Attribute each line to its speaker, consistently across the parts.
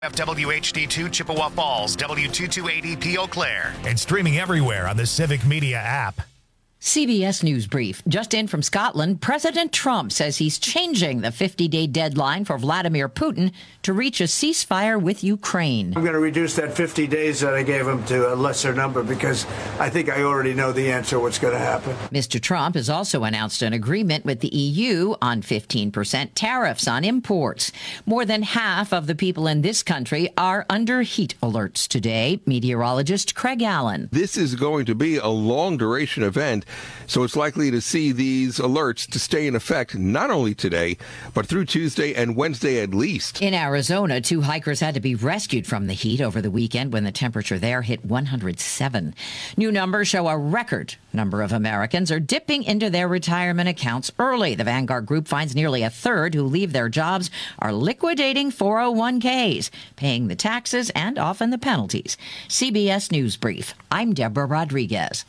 Speaker 1: WHD2 Chippewa Falls, W2280P Eau Claire.
Speaker 2: And streaming everywhere on the Civic Media app.
Speaker 3: CBS News Brief. Just in from Scotland, President Trump says he's changing the 50-day deadline for Vladimir Putin to reach a ceasefire with Ukraine.
Speaker 4: I'm going to reduce that 50 days that I gave him to a lesser number because I think I already know the answer what's going to happen.
Speaker 3: Mr. Trump has also announced an agreement with the EU on 15% tariffs on imports. More than half of the people in this country are under heat alerts today. Meteorologist Craig Allen.
Speaker 5: This is going to be a long-duration event. So it's likely to see these alerts to stay in effect not only today, but through Tuesday and Wednesday at least.
Speaker 3: In Arizona, 2 hikers had to be rescued from the heat over the weekend when the temperature there hit 107. New numbers show a record number of Americans are dipping into their retirement accounts early. The Vanguard Group finds nearly a third who leave their jobs are liquidating 401ks, paying the taxes and often the penalties. CBS News Brief. I'm Deborah Rodriguez.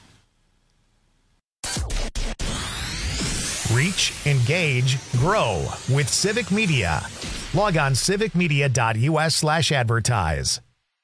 Speaker 2: Reach, engage, grow with Civic Media. Log on civicmedia.us/advertise.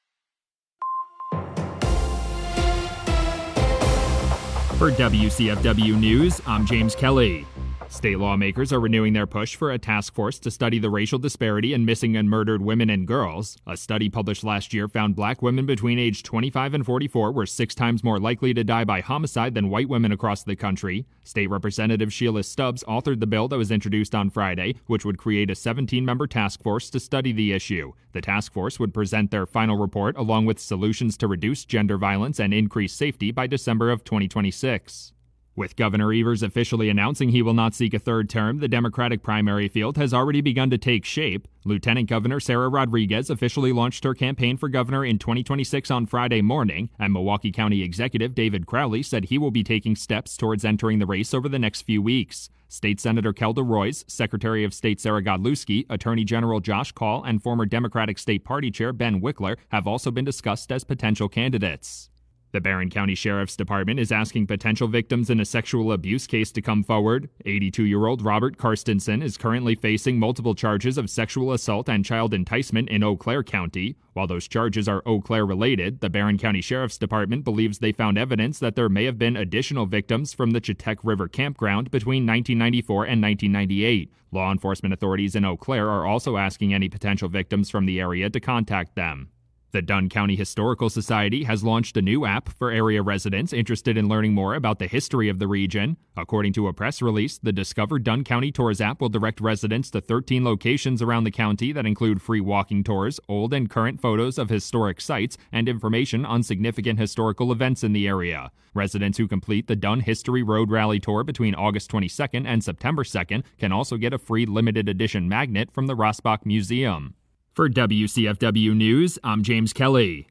Speaker 6: For WCFW News, I'm James Kelly. State lawmakers are renewing their push for a task force to study the racial disparity in missing and murdered women and girls. A study published last year found black women between age 25 and 44 were 6 times more likely to die by homicide than white women across the country. State Representative Sheila Stubbs authored the bill that was introduced on Friday, which would create a 17-member task force to study the issue. The task force would present their final report along with solutions to reduce gender violence and increase safety by December of 2026. With Governor Evers officially announcing he will not seek a third term, the Democratic primary field has already begun to take shape. Lieutenant Governor Sarah Rodriguez officially launched her campaign for governor in 2026 on Friday morning, and Milwaukee County Executive David Crowley said he will be taking steps towards entering the race over the next few weeks. State Senator Kelda Roys, Secretary of State Sarah Godlewski, Attorney General Josh Kaul, and former Democratic State Party Chair Ben Wickler have also been discussed as potential candidates. The Barron County Sheriff's Department is asking potential victims in a sexual abuse case to come forward. 82-year-old Robert Karstensen is currently facing multiple charges of sexual assault and child enticement in Eau Claire County. While those charges are Eau Claire related, the Barron County Sheriff's Department believes they found evidence that there may have been additional victims from the Chetek River campground between 1994 and 1998. Law enforcement authorities in Eau Claire are also asking any potential victims from the area to contact them. The Dunn County Historical Society has launched a new app for area residents interested in learning more about the history of the region. According to a press release, the Discover Dunn County Tours app will direct residents to 13 locations around the county that include free walking tours, old and current photos of historic sites, and information on significant historical events in the area. Residents who complete the Dunn History Road Rally Tour between August 22nd and September 2nd can also get a free limited edition magnet from the Rossbach Museum. For WCFW News, I'm James Kelly.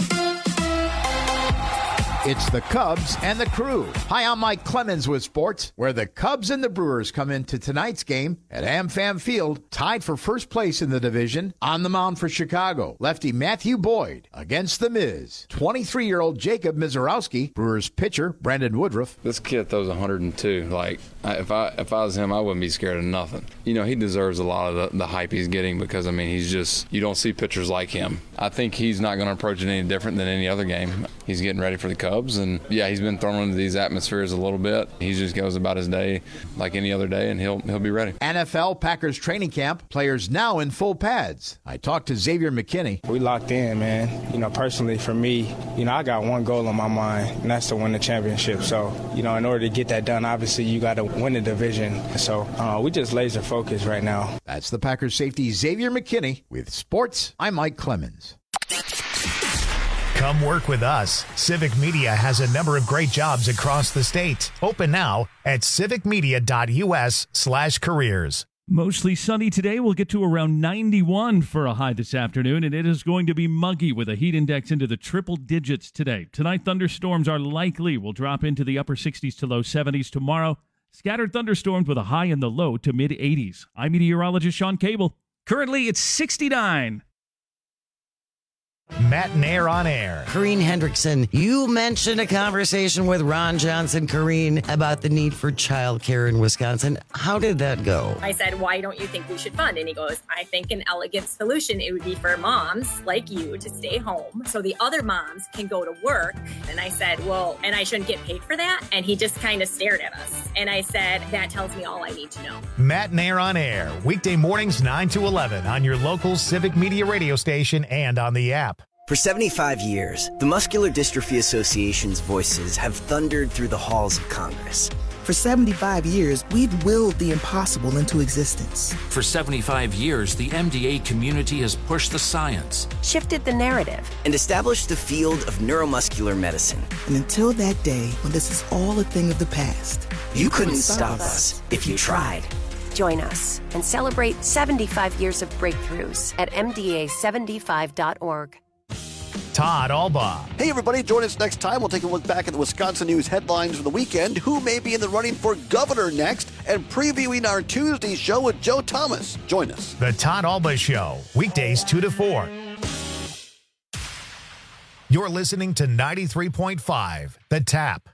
Speaker 7: It's the Cubs and the Crew. Hi, I'm Mike Clemens with sports, where the Cubs and the Brewers come into tonight's game at AmFam Field, tied for first place in the division. On the mound for Chicago, lefty Matthew Boyd against the Miz. 23-year-old Jacob Mizorowski, Brewers pitcher Brandon Woodruff.
Speaker 8: This kid throws 102. If I was him, I wouldn't be scared of nothing. You know, he deserves a lot of the hype he's getting because, he's just, you don't see pitchers like him. I think he's not going to approach it any different than any other game. He's getting ready for the Cubs. And yeah, he's been thrown into these atmospheres a little bit. He just goes about his day like any other day, and he'll be ready.
Speaker 7: NFL Packers training camp, players now in full pads. I talked to Xavier McKinney.
Speaker 9: We locked in, man. Personally for me, I got one goal on my mind, and that's to win the championship. So, in order to get that done, obviously you got to win the division. So we just laser focused right now.
Speaker 7: That's the Packers safety Xavier McKinney. With sports, I'm Mike Clemens.
Speaker 2: Come work with us. Civic Media has a number of great jobs across the state. Open now at civicmedia.us/careers.
Speaker 10: Mostly sunny today. We'll get to around 91 for a high this afternoon, and it is going to be muggy with a heat index into the triple digits today. Tonight, thunderstorms are likely. We'll drop into the upper 60s to low 70s tomorrow. Scattered thunderstorms with a high in the low to mid 80s. I'm meteorologist Sean Cable. Currently, it's 69.
Speaker 2: Matt Nair on air.
Speaker 11: Corrine Hendrickson, you mentioned a conversation with Ron Johnson, Corrine, about the need for childcare in Wisconsin. How did that go?
Speaker 12: I said, why don't you think we should fund? And he goes, I think an elegant solution, it would be for moms like you to stay home so the other moms can go to work. And I said, well, and I shouldn't get paid for that? And he just kind of stared at us. And I said, that tells me all I need to know.
Speaker 2: Matt Nair on air, weekday mornings 9 to 11 on your local Civic Media radio station and on the app.
Speaker 13: For 75 years, the Muscular Dystrophy Association's voices have thundered through the halls of Congress.
Speaker 14: For 75 years, we've willed the impossible into existence.
Speaker 15: For 75 years, the MDA community has pushed the science,
Speaker 16: shifted the narrative,
Speaker 13: and established the field of neuromuscular medicine.
Speaker 14: And until that day when this is all a thing of the past,
Speaker 13: you couldn't stop us if you tried.
Speaker 16: Join us and celebrate 75 years of breakthroughs at MDA75.org.
Speaker 2: Todd Albaugh.
Speaker 17: Hey, everybody, join us next time. We'll take a look back at the Wisconsin news headlines for the weekend, who may be in the running for governor next, and previewing our Tuesday show with Joe Thomas. Join us.
Speaker 2: The Todd Albaugh Show, weekdays 2 to 4. You're listening to 93.5, The Tap.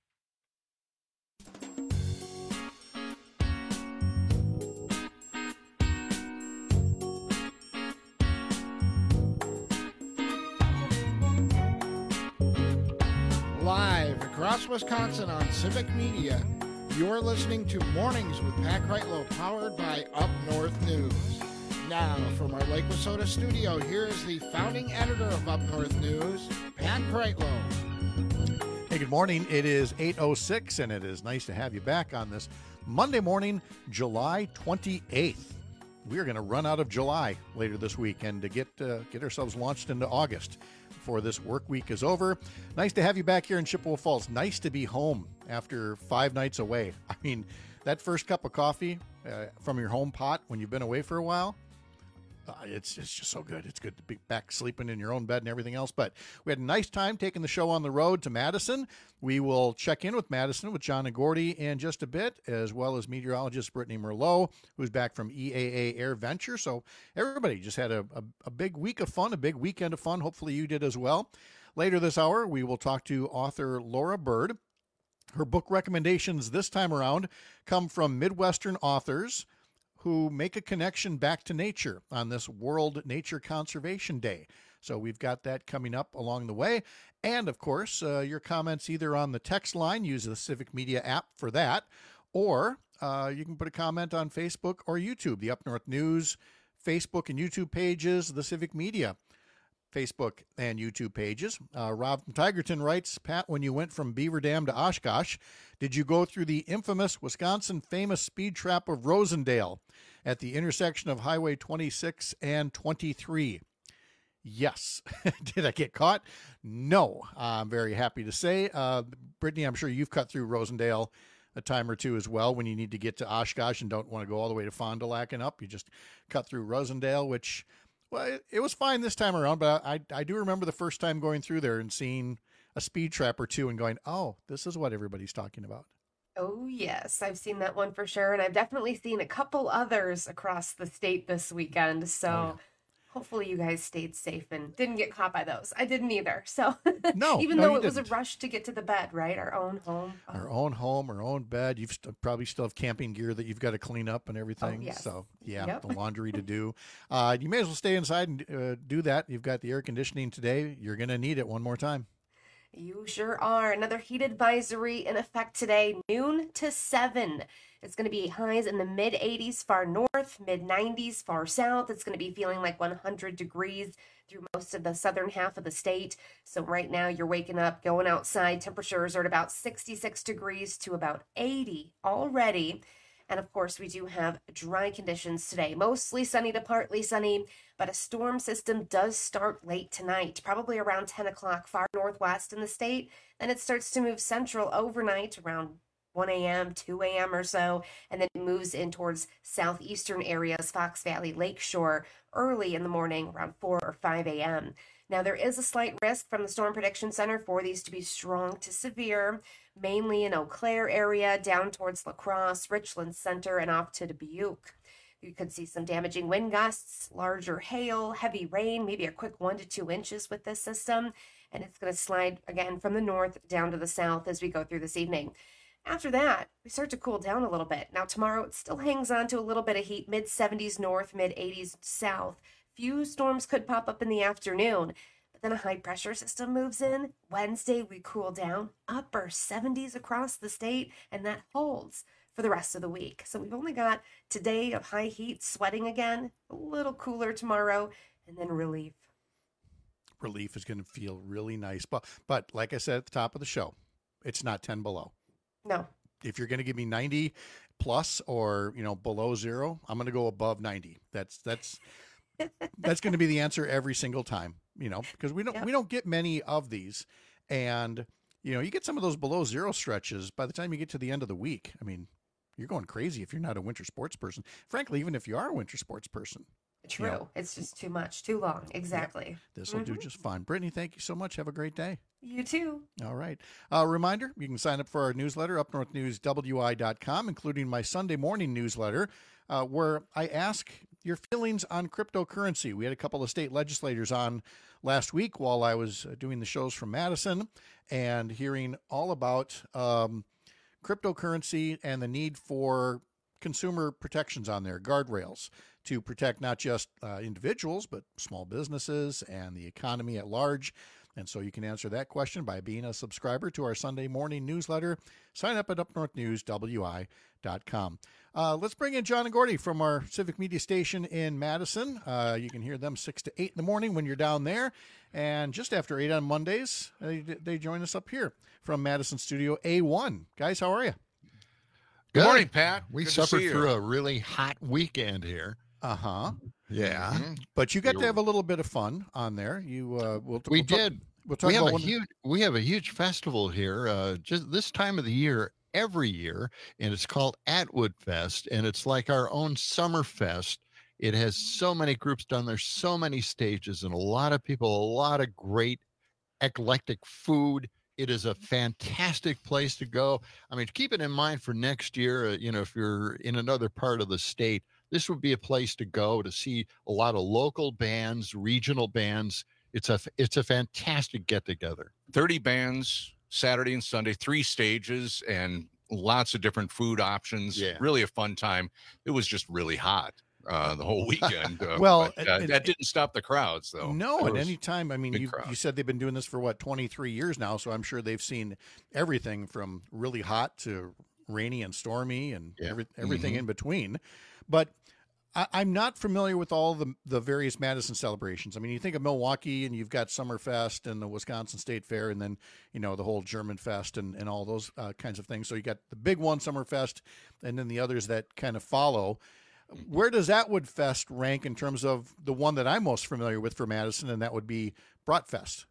Speaker 18: Live across Wisconsin on Civic Media, you're listening to Mornings with Pat Kreitlow, powered by Up North News. Now, from our Lake Wissota studio, here is the founding editor of Up North News, Pat Kreitlow.
Speaker 19: Hey, good morning. It is 8:06, and it is nice to have you back on this Monday morning, July 28th. We are going to run out of July later this weekend to get ourselves launched into August before this work week is over. Nice to have you back here in Chippewa Falls. Nice to be home after 5 nights away. I mean, that first cup of coffee from your home pot when you've been away for a while, it's just so good. It's good to be back sleeping in your own bed and everything else. But we had a nice time taking the show on the road to Madison. We will check in with Madison with John and Gordy in just a bit, as well as meteorologist Brittany Merlot, who's back from EAA Air Venture. So everybody just had a big week of fun, a big weekend of fun. Hopefully you did as well. Later this hour, we will talk to author Laura Bird. Her book recommendations this time around come from Midwestern authors who make a connection back to nature on this World Nature Conservation Day. So we've got that coming up along the way. And, of course, your comments either on the text line, use the Civic Media app for that, or you can put a comment on Facebook or YouTube, the Up North News Facebook and YouTube pages, the Civic Media Facebook and YouTube pages. Rob from Tigerton writes, Pat, when you went from Beaver Dam to Oshkosh, did you go through the infamous Wisconsin famous speed trap of Rosendale at the intersection of Highway 26 and 23? Yes. Did I get caught? No. I'm very happy to say. Brittany, I'm sure you've cut through Rosendale a time or two as well when you need to get to Oshkosh and don't want to go all the way to Fond du Lac and up. You just cut through Rosendale, which... Well, it was fine this time around, but I do remember the first time going through there and seeing a speed trap or two and going, oh, this is what everybody's talking about.
Speaker 20: Oh, yes. I've seen that one for sure. And I've definitely seen a couple others across the state this weekend. So hopefully you guys stayed safe and didn't get caught by those. I didn't either. So
Speaker 19: no,
Speaker 20: even though it was a rush to get to the bed, right? Our own home. Oh.
Speaker 19: Our own home, our own bed. You've probably still have camping gear that you've got to clean up and everything.
Speaker 20: Oh, yes.
Speaker 19: So, yeah, the laundry to do. You may as well stay inside and do that. You've got the air conditioning today. You're going to need it one more time.
Speaker 20: You sure are. Another heat advisory in effect today, noon to 7. It's going to be highs in the mid-80s far north, mid-90s far south. It's going to be feeling like 100 degrees through most of the southern half of the state. So right now you're waking up, going outside. Temperatures are at about 66 degrees to about 80 already. And of course, we do have dry conditions today. Mostly sunny to partly sunny, but a storm system does start late tonight, probably around 10 o'clock far northwest in the state. Then it starts to move central overnight around 1 a.m., 2 a.m. or so, and then it moves in towards southeastern areas, Fox Valley, Lakeshore, early in the morning, around 4 or 5 a.m. Now, there is a slight risk from the Storm Prediction Center for these to be strong to severe, mainly in Eau Claire area, down towards La Crosse, Richland Center, and off to Dubuque. You could see some damaging wind gusts, larger hail, heavy rain, maybe a quick 1 to 2 inches with this system. And it's going to slide again from the north down to the south as we go through this evening. After that, we start to cool down a little bit. Now tomorrow, it still hangs on to a little bit of heat, mid-70s north, mid-80s south. Few storms could pop up in the afternoon. But then a high pressure system moves in. Wednesday, we cool down, upper 70s across the state, and that holds for the rest of the week. So we've only got today of high heat, sweating again, a little cooler tomorrow, and then relief.
Speaker 19: Relief is going to feel really nice. But like I said at the top of the show, it's not 10 below.
Speaker 20: No.
Speaker 19: If you're going to give me 90 plus or, below 0, I'm going to go above 90. That's going to be the answer every single time, because we don't get many of these. And, you get some of those below 0 stretches by the time you get to the end of the week. I mean, you're going crazy if you're not a winter sports person. Frankly, even if you are a winter sports person.
Speaker 20: True. It's just too much, too long. Exactly.
Speaker 19: Yeah, this will do just fine. Brittany, thank you so much. Have a great day.
Speaker 20: You too.
Speaker 19: All right. Reminder, you can sign up for our newsletter, upnorthnewswi.com, including my Sunday morning newsletter, where I ask your feelings on cryptocurrency. We had a couple of state legislators on last week while I was doing the shows from Madison and hearing all about cryptocurrency and the need for consumer protections on there, guardrails, to protect not just individuals, but small businesses and the economy at large. And so you can answer that question by being a subscriber to our Sunday morning newsletter. Sign up at upnorthnewswi.com. Let's bring in John and Gordy from our Civic Media station in Madison. You can hear them 6 to 8 in the morning when you're down there. And just after 8 on Mondays, they join us up here from Madison Studio A1. Guys, how are you?
Speaker 21: Good morning, Pat.
Speaker 19: We
Speaker 21: Good
Speaker 19: suffered
Speaker 21: through a really hot weekend here.
Speaker 19: Uh-huh.
Speaker 21: Yeah.
Speaker 19: Mm-hmm. But you got to have a little bit of fun on there.
Speaker 21: We did.
Speaker 19: We'll talk about
Speaker 21: we have a huge festival here just this time of the year every year, and it's called Atwood Fest, and it's like our own summer fest. It has so many groups down there, so many stages, and a lot of people, a lot of great eclectic food. It is a fantastic place to go. I mean, keep it in mind for next year, if you're in another part of the state, this would be a place to go to see a lot of local bands, regional bands. It's a fantastic get-together. 30 bands, Saturday and Sunday, 3 stages, and lots of different food options.
Speaker 19: Yeah.
Speaker 21: Really a fun time. It was just really hot the whole weekend. That didn't stop the crowds, though.
Speaker 19: No, at any time. I mean, you said they've been doing this for, 23 years now, so I'm sure they've seen everything from really hot to rainy and stormy and everything in between. But I'm not familiar with all the various Madison celebrations. I mean, you think of Milwaukee and you've got Summerfest and the Wisconsin State Fair and then, the whole German Fest and all those kinds of things. So you got the big one, Summerfest, and then the others that kind of follow. Where does Atwood Fest rank in terms of the one that I'm most familiar with for Madison, and that would be Bratfest?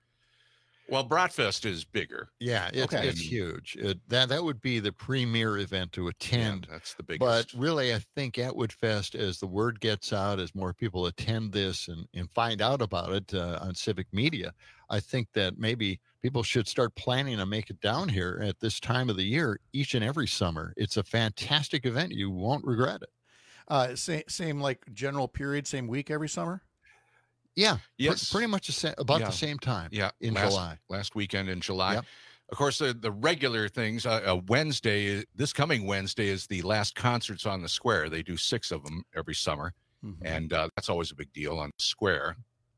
Speaker 21: Well, Bratfest is bigger.
Speaker 22: Yeah, it's huge. That would be the premier event to attend.
Speaker 21: Yeah, that's the biggest.
Speaker 22: But really, I think Atwood Fest, as the word gets out, as more people attend this and find out about it on Civic Media, I think that maybe people should start planning to make it down here at this time of the year, each and every summer. It's a fantastic event. You won't regret it.
Speaker 19: Same like general period, same week every summer?
Speaker 22: Yeah,
Speaker 21: yes,
Speaker 22: pretty much the same time.
Speaker 21: Yeah,
Speaker 22: in July,
Speaker 21: last weekend in July.
Speaker 22: Yep.
Speaker 21: Of course, the regular things. This coming Wednesday is the last concerts on the square. They do 6 of them every summer, and that's always a big deal on the square.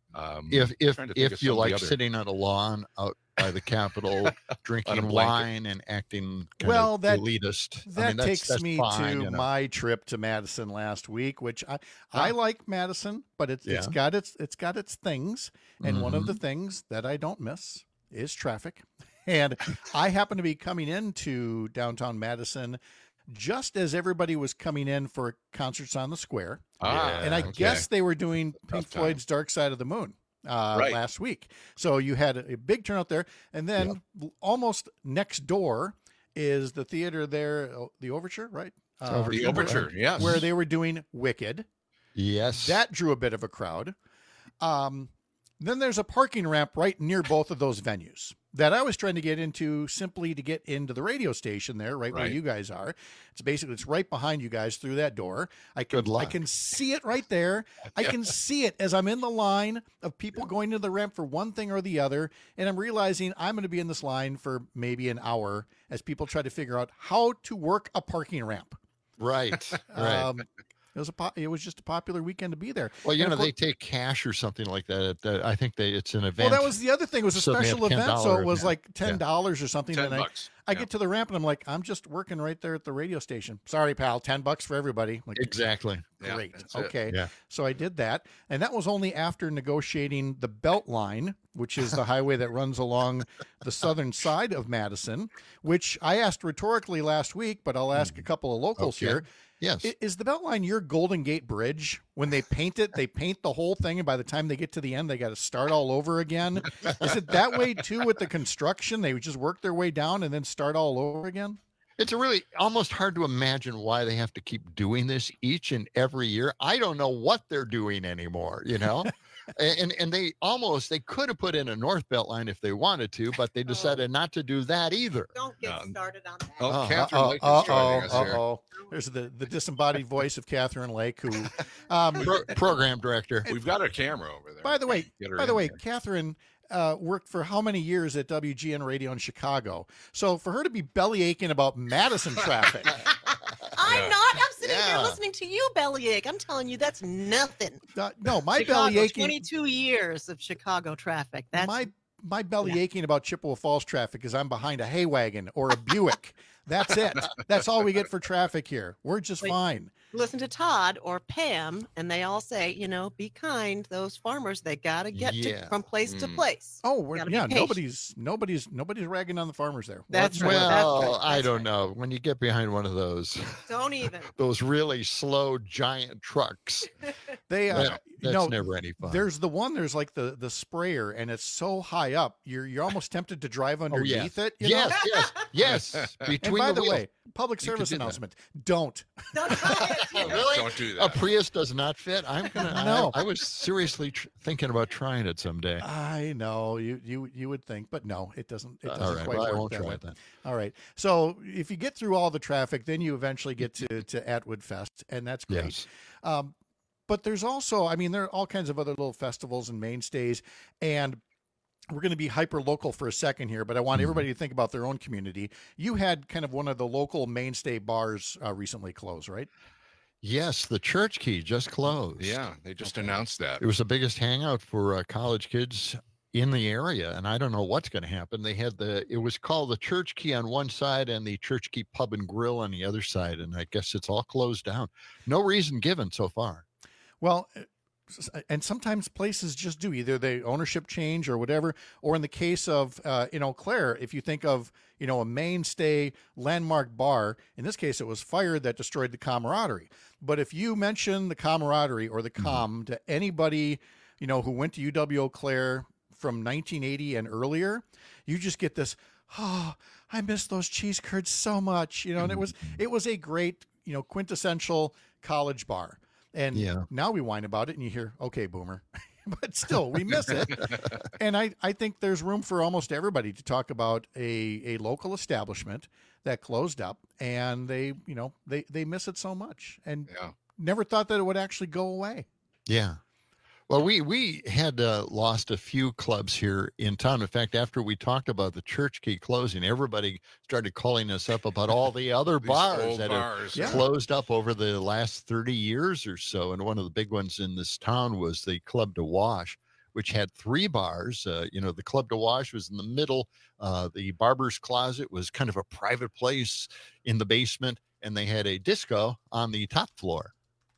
Speaker 22: If you like sitting on a lawn out by the Capitol, drinking wine and acting kind of elitist.
Speaker 19: That takes me to my trip to Madison last week, which I like Madison, but it's got its things, and one of the things that I don't miss is traffic. And I happen to be coming into downtown Madison just as everybody was coming in for concerts on the square. And I guess they were doing Pink Floyd's Dark Side of the Moon last week. So you had a big turnout there. And then almost next door is the theater there, the Overture, right?
Speaker 21: The Overture, yes.
Speaker 19: Where they were doing Wicked.
Speaker 22: Yes.
Speaker 19: That drew a bit of a crowd. Then there's a parking ramp right near both of those venues. that I was trying to get into simply to get into the radio station there, right where
Speaker 1: Right.
Speaker 19: you guys are. It's right behind you guys through that door. I
Speaker 22: Good luck.
Speaker 19: can see it right there. I can see it as I'm in the line of people going to the ramp for one thing or the other, and I'm realizing I'm going to be in this line for maybe an hour as people try to figure out how to work a parking ramp.
Speaker 22: Right. Right.
Speaker 19: It was just a popular weekend to be there.
Speaker 22: Well,
Speaker 19: And of course-
Speaker 22: they take cash or something like that. I think it's an
Speaker 19: Well,
Speaker 22: event.
Speaker 19: that was the other thing. It was a
Speaker 22: So they have
Speaker 19: special event, so
Speaker 22: $10
Speaker 19: it was
Speaker 22: event.
Speaker 19: like $10 or something.
Speaker 1: $10
Speaker 19: and
Speaker 1: bucks.
Speaker 19: I get to the ramp and I'm like, I'm just working right there at the radio station. Sorry, pal, $10 for everybody. I'm like,
Speaker 22: Exactly.
Speaker 1: Yeah,
Speaker 19: great.
Speaker 1: that's it.
Speaker 19: Okay.
Speaker 22: Yeah.
Speaker 19: So I did that, and that was only after negotiating the Belt Line, which is the highway that runs along the southern side of Madison. Which I asked rhetorically last week, but I'll ask a couple of locals
Speaker 22: Okay.
Speaker 19: here.
Speaker 22: Yes.
Speaker 19: Is the Beltline your Golden Gate Bridge? When they paint it, they paint the whole thing, and by the time they get to the end, they got to start all over again. Is it that way too with the construction? They would just work their way down and then start all over again?
Speaker 22: It's really almost hard to imagine why they have to keep doing this each and every year. I don't know what they're doing anymore, and they could have put in a North Beltline if they wanted to, but they decided not to do that either.
Speaker 4: Don't get started on that.
Speaker 1: Oh, Catherine Lake is joining us here.
Speaker 19: There's the disembodied voice of Catherine Lake, who
Speaker 22: Program director.
Speaker 1: We've got a camera over there.
Speaker 19: By the way,
Speaker 1: Get her in there.
Speaker 19: Catherine worked for how many years at WGN Radio in Chicago? So for her to be belly aching about Madison traffic,
Speaker 4: I'm not. I'm sitting here listening to you bellyache. I'm telling you, that's nothing.
Speaker 19: no, my
Speaker 4: Chicago,
Speaker 19: belly aching.
Speaker 4: 22 years of Chicago traffic. That's
Speaker 19: My belly aching about Chippewa Falls traffic is I'm behind a hay wagon or a Buick. That's it. That's all we get for traffic here. We're just fine.
Speaker 4: Listen to Todd or Pam, and they all say, be kind. Those farmers, they got to get from place to place.
Speaker 19: Oh,
Speaker 4: Gotta be patient.
Speaker 19: nobody's ragging on the farmers there.
Speaker 4: That's right.
Speaker 22: Well,
Speaker 4: That's
Speaker 22: I don't know. When you get behind one of those,
Speaker 4: Don't even.
Speaker 22: those really slow giant trucks, that's never any fun.
Speaker 19: There's like the sprayer, and it's so high up, you're almost tempted to drive underneath it. you know?
Speaker 22: Yes.
Speaker 19: And
Speaker 22: Between
Speaker 19: by the
Speaker 22: wheels.
Speaker 19: way, public service
Speaker 22: do that.
Speaker 19: announcement: don't.
Speaker 22: Really?
Speaker 1: Don't do
Speaker 22: A
Speaker 1: that.
Speaker 22: Prius does not fit. I'm gonna.
Speaker 19: No.
Speaker 22: I was seriously thinking about trying it someday.
Speaker 19: I know you would think, but no, it doesn't. It doesn't
Speaker 22: All right,
Speaker 19: quite
Speaker 22: well, I
Speaker 19: work
Speaker 22: won't
Speaker 19: that
Speaker 22: try
Speaker 19: way.
Speaker 22: it then.
Speaker 19: All right. So if you get through all the traffic, then you eventually get to Atwood Fest, and that's great.
Speaker 22: Yes.
Speaker 19: But there's also, there are all kinds of other little festivals and mainstays, and we're going to be hyper local for a second here, but I want everybody to think about their own community. You had kind of one of the local mainstay bars recently close, right?
Speaker 22: Yes, the Church Key just closed.
Speaker 1: Yeah, they just announced that.
Speaker 22: It was the biggest hangout for college kids in the area, and I don't know what's going to happen. They had it was called the Church Key on one side and the Church Key Pub and Grill on the other side, and I guess it's all closed down. No reason given so far.
Speaker 19: Well, and sometimes places just do, either the ownership change or whatever, or in the case of in Eau Claire, if you think of a mainstay landmark bar, in this case it was fire that destroyed the camaraderie. But if you mention the camaraderie or the to anybody who went to UW Eau Claire from 1980 and earlier, you just get this, oh, I miss those cheese curds so much, and it was a great quintessential college bar. And now we whine about it and you hear, okay, boomer, but still we miss it. And I think there's room for almost everybody to talk about a local establishment that closed up, and they miss it so much, and never thought that it would actually go away.
Speaker 22: Yeah. Well, we had lost a few clubs here in town. In fact, after we talked about the Church Key closing, everybody started calling us up about all the other bars that have closed up over the last 30 years or so. And one of the big ones in this town was the Club de Wash, which had 3 bars. The Club de Wash was in the middle. The Barber's Closet was kind of a private place in the basement, and they had a disco on the top floor.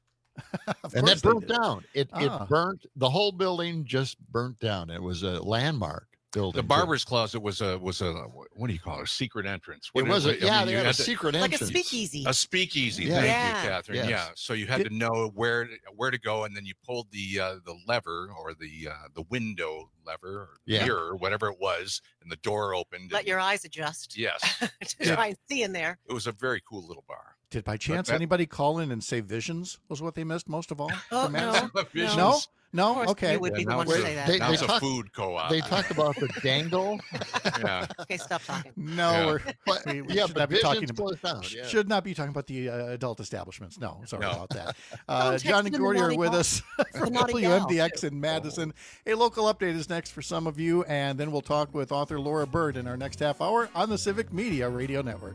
Speaker 22: And that burnt down. It burnt, the whole building just burnt down. It was a landmark building.
Speaker 1: The Barber's Closet was a what do you call it? A secret entrance.
Speaker 22: They had a secret entrance.
Speaker 4: Like a speakeasy.
Speaker 1: A speakeasy.
Speaker 22: Yeah.
Speaker 1: Thank
Speaker 22: Yeah.
Speaker 1: you, Catherine.
Speaker 22: Yes.
Speaker 1: Yeah. So you had to know where to go, and then you pulled the lever or the window lever or mirror, whatever it was, and the door opened.
Speaker 4: Let your eyes adjust.
Speaker 1: Yes.
Speaker 4: To try and see in there.
Speaker 1: It was a very cool little bar.
Speaker 19: Did by chance anybody call in and say Visions was what they missed most of all?
Speaker 4: Oh,
Speaker 19: from Madison?
Speaker 1: Visions.
Speaker 19: No? Okay.
Speaker 4: You would be the one to say that.
Speaker 1: Now it's a food co-op.
Speaker 22: They talk about the dangle.
Speaker 1: Yeah.
Speaker 4: Okay, stop talking.
Speaker 19: No, we should not be talking
Speaker 22: about.
Speaker 19: Should not be talking about the adult establishments. No, sorry about that.
Speaker 4: Don't
Speaker 19: John and
Speaker 4: text
Speaker 19: Gordy
Speaker 4: them
Speaker 19: are
Speaker 4: the
Speaker 19: with
Speaker 4: naughty
Speaker 19: us
Speaker 4: The
Speaker 19: from
Speaker 4: naughty gal,
Speaker 19: WMDX in Madison. A local update is next for some of you, and then we'll talk with author Laura Bird in our next half hour on the Civic Media Radio Network.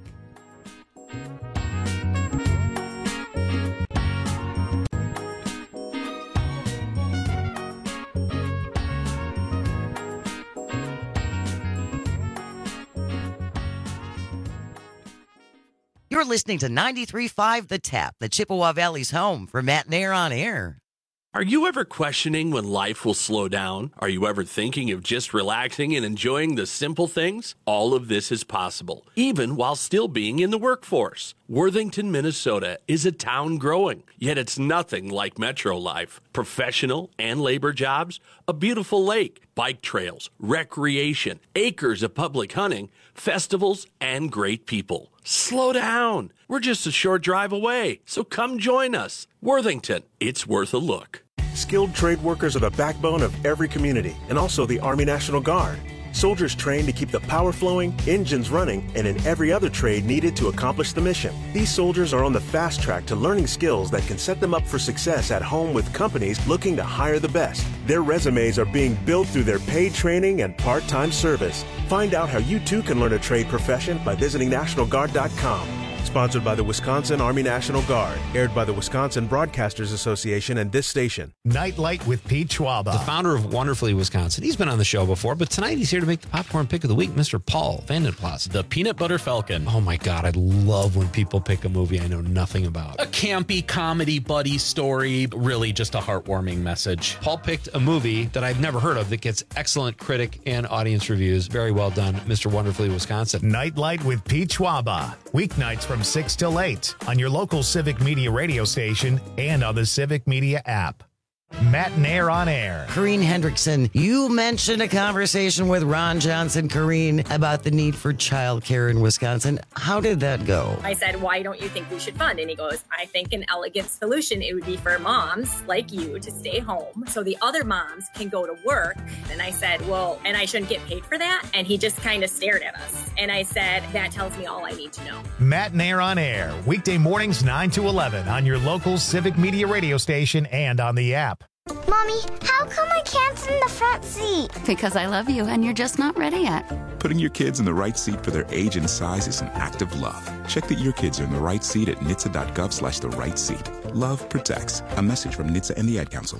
Speaker 11: You're listening to 93.5 The Tap, the Chippewa Valley's home for Matt Nair on air.
Speaker 3: Are you ever questioning when life will slow down? Are you ever thinking of just relaxing and enjoying the simple things? All of this is possible, even while still being in the workforce. Worthington, Minnesota is a town growing, yet it's nothing like metro life. Professional and labor jobs, a beautiful lake, bike trails, recreation, acres of public hunting, festivals, and great people. Slow down. We're just a short drive away, so come join us. Worthington, it's worth a look.
Speaker 5: Skilled trade workers are the backbone of every community and also the Army National Guard. Soldiers trained to keep the power flowing, engines running, and in every other trade needed to accomplish the mission. These soldiers are on the fast track to learning skills that can set them up for success at home with companies looking to hire the best. Their resumes are being built through their paid training and part-time service. Find out how you too can learn a trade profession by visiting NationalGuard.com. Sponsored by the Wisconsin Army National Guard. Aired by the Wisconsin Broadcasters Association and this station.
Speaker 2: Nightlight with Pete Schwaba.
Speaker 23: The founder of Wonderfully Wisconsin. He's been on the show before, but tonight he's here to make the popcorn pick of the week, Mr. Paul Vandenplas.
Speaker 24: The Peanut Butter Falcon.
Speaker 23: Oh my God, I love when people pick a movie I know nothing about.
Speaker 24: A campy comedy buddy story, really just a heartwarming message.
Speaker 23: Paul picked a movie that I've never heard of that gets excellent critic and audience reviews. Very well done, Mr. Wonderfully Wisconsin.
Speaker 2: Nightlight with Pete Schwaba. Weeknights from 6 till 8 on your local Civic Media radio station and on the Civic Media app. Matt Nair on air.
Speaker 11: Corrine Hendrickson, you mentioned a conversation with Ron Johnson, Corrine, about the need for childcare in Wisconsin. How did that go?
Speaker 12: I said, why don't you think we should fund? And he goes, I think an elegant solution, it would be for moms like you to stay home so the other moms can go to work. And I said, well, and I shouldn't get paid for that? And he just kind of stared at us. And I said, that tells me all I need to know.
Speaker 2: Matt Nair on air, weekday mornings 9 to 11 on your local Civic Media radio station and on the app.
Speaker 25: Mommy, how come I can't sit in the front seat?
Speaker 26: Because I love you and you're just not ready yet.
Speaker 27: Putting your kids in the right seat for their age and size is an act of love. Check that your kids are in the right seat at nhtsa.gov/the right seat. Love protects. A message from NHTSA and the Ad Council.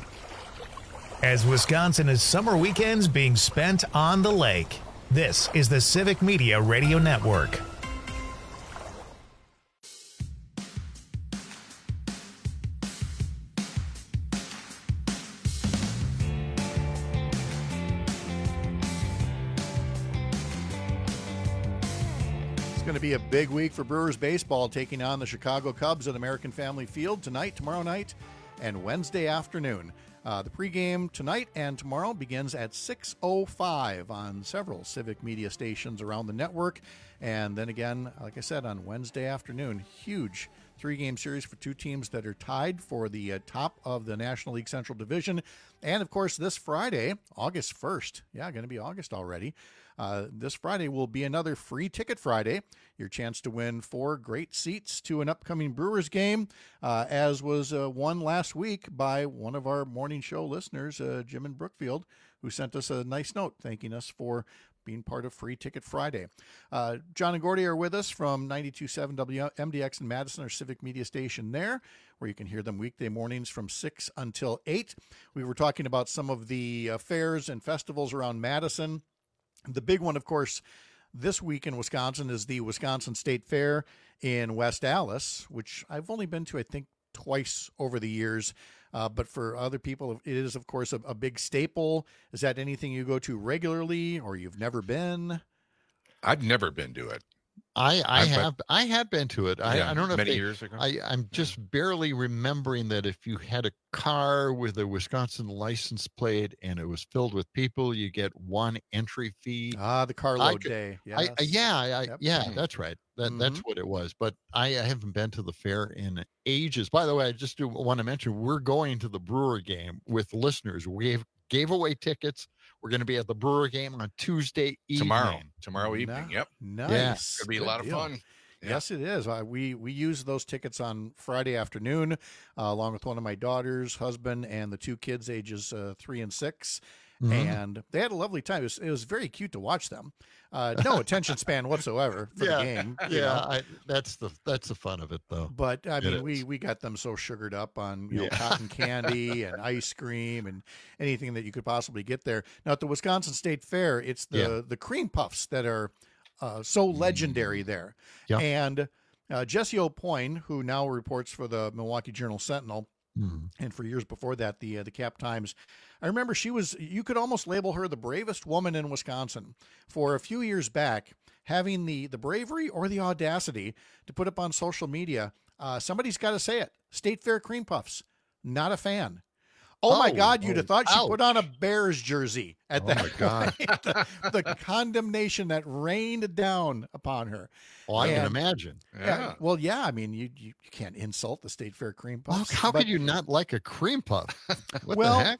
Speaker 2: As Wisconsin is summer weekends being spent on the lake, this is the Civic Media Radio Network.
Speaker 19: Going to be a big week for Brewers baseball, taking on the Chicago Cubs at American Family Field tonight, tomorrow night, and Wednesday afternoon. The pregame tonight and tomorrow begins at 6:05 on several Civic Media stations around the network. And then again, like I said, on Wednesday afternoon, huge three-game series for two teams that are tied for the top of the National League Central Division. And, of course, this Friday, August 1st, going to be August already, this Friday will be another free ticket Friday. Your chance to win 4 great seats to an upcoming Brewers game, as was won last week by one of our morning show listeners, Jim in Brookfield, who sent us a nice note thanking us for being part of Free Ticket Friday. John and Gordy are with us from 92.7 WMDX in Madison, our Civic Media station there, where you can hear them weekday mornings from 6 until 8. We were talking about some of the fairs and festivals around Madison. The big one, of course, this week in Wisconsin is the Wisconsin State Fair in West Allis, which I've only been to, I think, twice over the years. But for other people, it is, of course, a big staple. Is that anything you go to regularly or you've never been?
Speaker 1: I've never been to it.
Speaker 22: I have been to it. I don't know
Speaker 1: many
Speaker 22: if
Speaker 1: years ago.
Speaker 22: I'm just barely remembering that if you had a car with a Wisconsin license plate and it was filled with people, you get one entry fee.
Speaker 19: The carload day.
Speaker 22: Yes. That's right. That's what it was. But I haven't been to the fair in ages. By the way, I just want to mention we're going to the Brewer game with listeners. We gave away tickets. We're going to be at the Brewer game on Tuesday evening.
Speaker 1: Tomorrow evening. Yep.
Speaker 19: Nice.
Speaker 22: Yeah.
Speaker 1: It's going to be a lot of fun. Yeah.
Speaker 19: Yes, it is. We used those tickets on Friday afternoon, along with one of my daughters, husband, and the two kids, ages 3 and 6.
Speaker 22: Mm-hmm.
Speaker 19: And they had a lovely time. It was very cute to watch them. No attention span whatsoever for the game.
Speaker 22: That's the fun of it, though.
Speaker 19: But I mean, we got them so sugared up on cotton candy and ice cream and anything that you could possibly get there. Now at the Wisconsin State Fair, it's the cream puffs that are so legendary there.
Speaker 22: Yeah.
Speaker 19: And Jesse O'Poyne, who now reports for the Milwaukee Journal-Sentinel, and for years before that, the Cap Times, I remember you could almost label her the bravest woman in Wisconsin for a few years back, having the bravery or the audacity to put up on social media, somebody's got to say it, State Fair cream puffs, not a fan. Oh my God, you'd have thought she put on a Bears jersey at that point. God. the condemnation that rained down upon her.
Speaker 22: Well, I can imagine.
Speaker 19: Yeah. Well, yeah. I mean, you can't insult the State Fair cream puffs.
Speaker 22: How could you not like a cream puff? What
Speaker 19: the
Speaker 22: heck?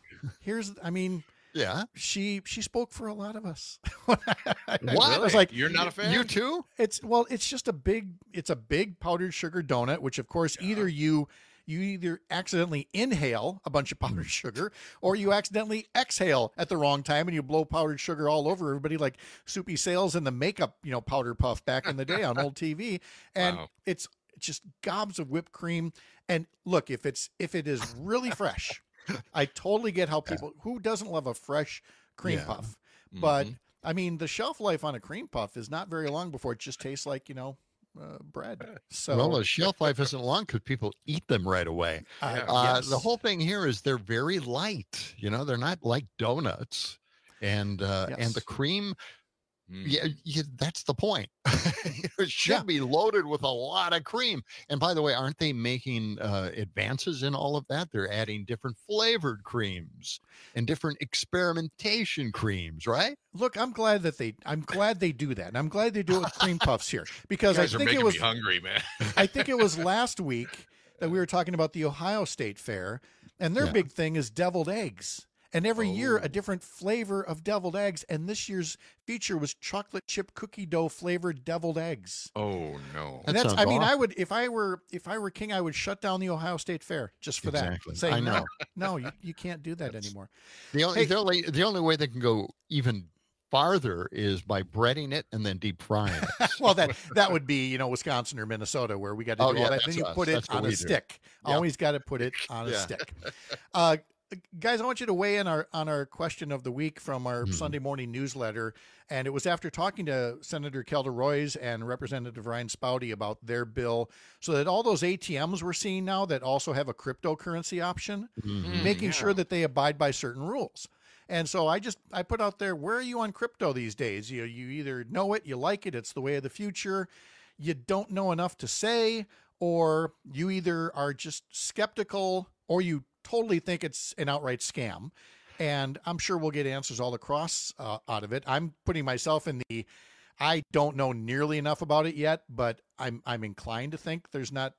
Speaker 19: Yeah. She spoke for a lot of us.
Speaker 22: What?
Speaker 19: I was like,
Speaker 1: you're not a fan?
Speaker 22: You too?
Speaker 19: It's just a big powdered sugar donut, which of course either you either accidentally inhale a bunch of powdered sugar or you accidentally exhale at the wrong time and you blow powdered sugar all over everybody, like Soupy Sales and the makeup, powder puff back in the day on old TV. And it's just gobs of whipped cream. And look, if it is really fresh, I totally get how who doesn't love a fresh cream puff? But I mean, the shelf life on a cream puff is not very long before it just tastes like, bread. So
Speaker 22: the shelf life isn't long because people eat them right away.
Speaker 19: Yes.
Speaker 22: The whole thing here is they're very light. They're not like donuts, and the cream. That's the point. It should be loaded with a lot of cream. And by the way, aren't they making advances in all of that? They're adding different flavored creams and different experimentation creams, right?
Speaker 19: Look, I'm glad they do that. And I'm glad they do it with cream puffs here because I think it was
Speaker 1: me hungry, man.
Speaker 19: I think it was last week that we were talking about the Ohio State Fair, and their big thing is deviled eggs. And every year, a different flavor of deviled eggs. And this year's feature was chocolate chip cookie dough flavored deviled eggs.
Speaker 1: Oh no!
Speaker 19: And that's. I mean, I would if I were king, I would shut down the Ohio State Fair just for that. Say
Speaker 22: I know.
Speaker 19: No, you can't do that anymore.
Speaker 22: The only way they can go even farther is by breading it and then deep frying it.
Speaker 19: Well, that would be Wisconsin or Minnesota where we got to do all that. Then you put it on a stick. Always got to put it on a stick. Guys, I want you to weigh in on our question of the week from our Sunday morning newsletter. And it was after talking to Senator Kelda Roys and Representative Ryan Spouty about their bill, so that all those ATMs we're seeing now that also have a cryptocurrency option, making sure that they abide by certain rules. And so I put out there, where are you on crypto these days? You either know it, you like it, it's the way of the future, you don't know enough to say, or you either are just skeptical or you totally think it's an outright scam. And I'm sure we'll get answers all across out of it. I'm putting myself in I don't know nearly enough about it yet, but I'm inclined to think there's not,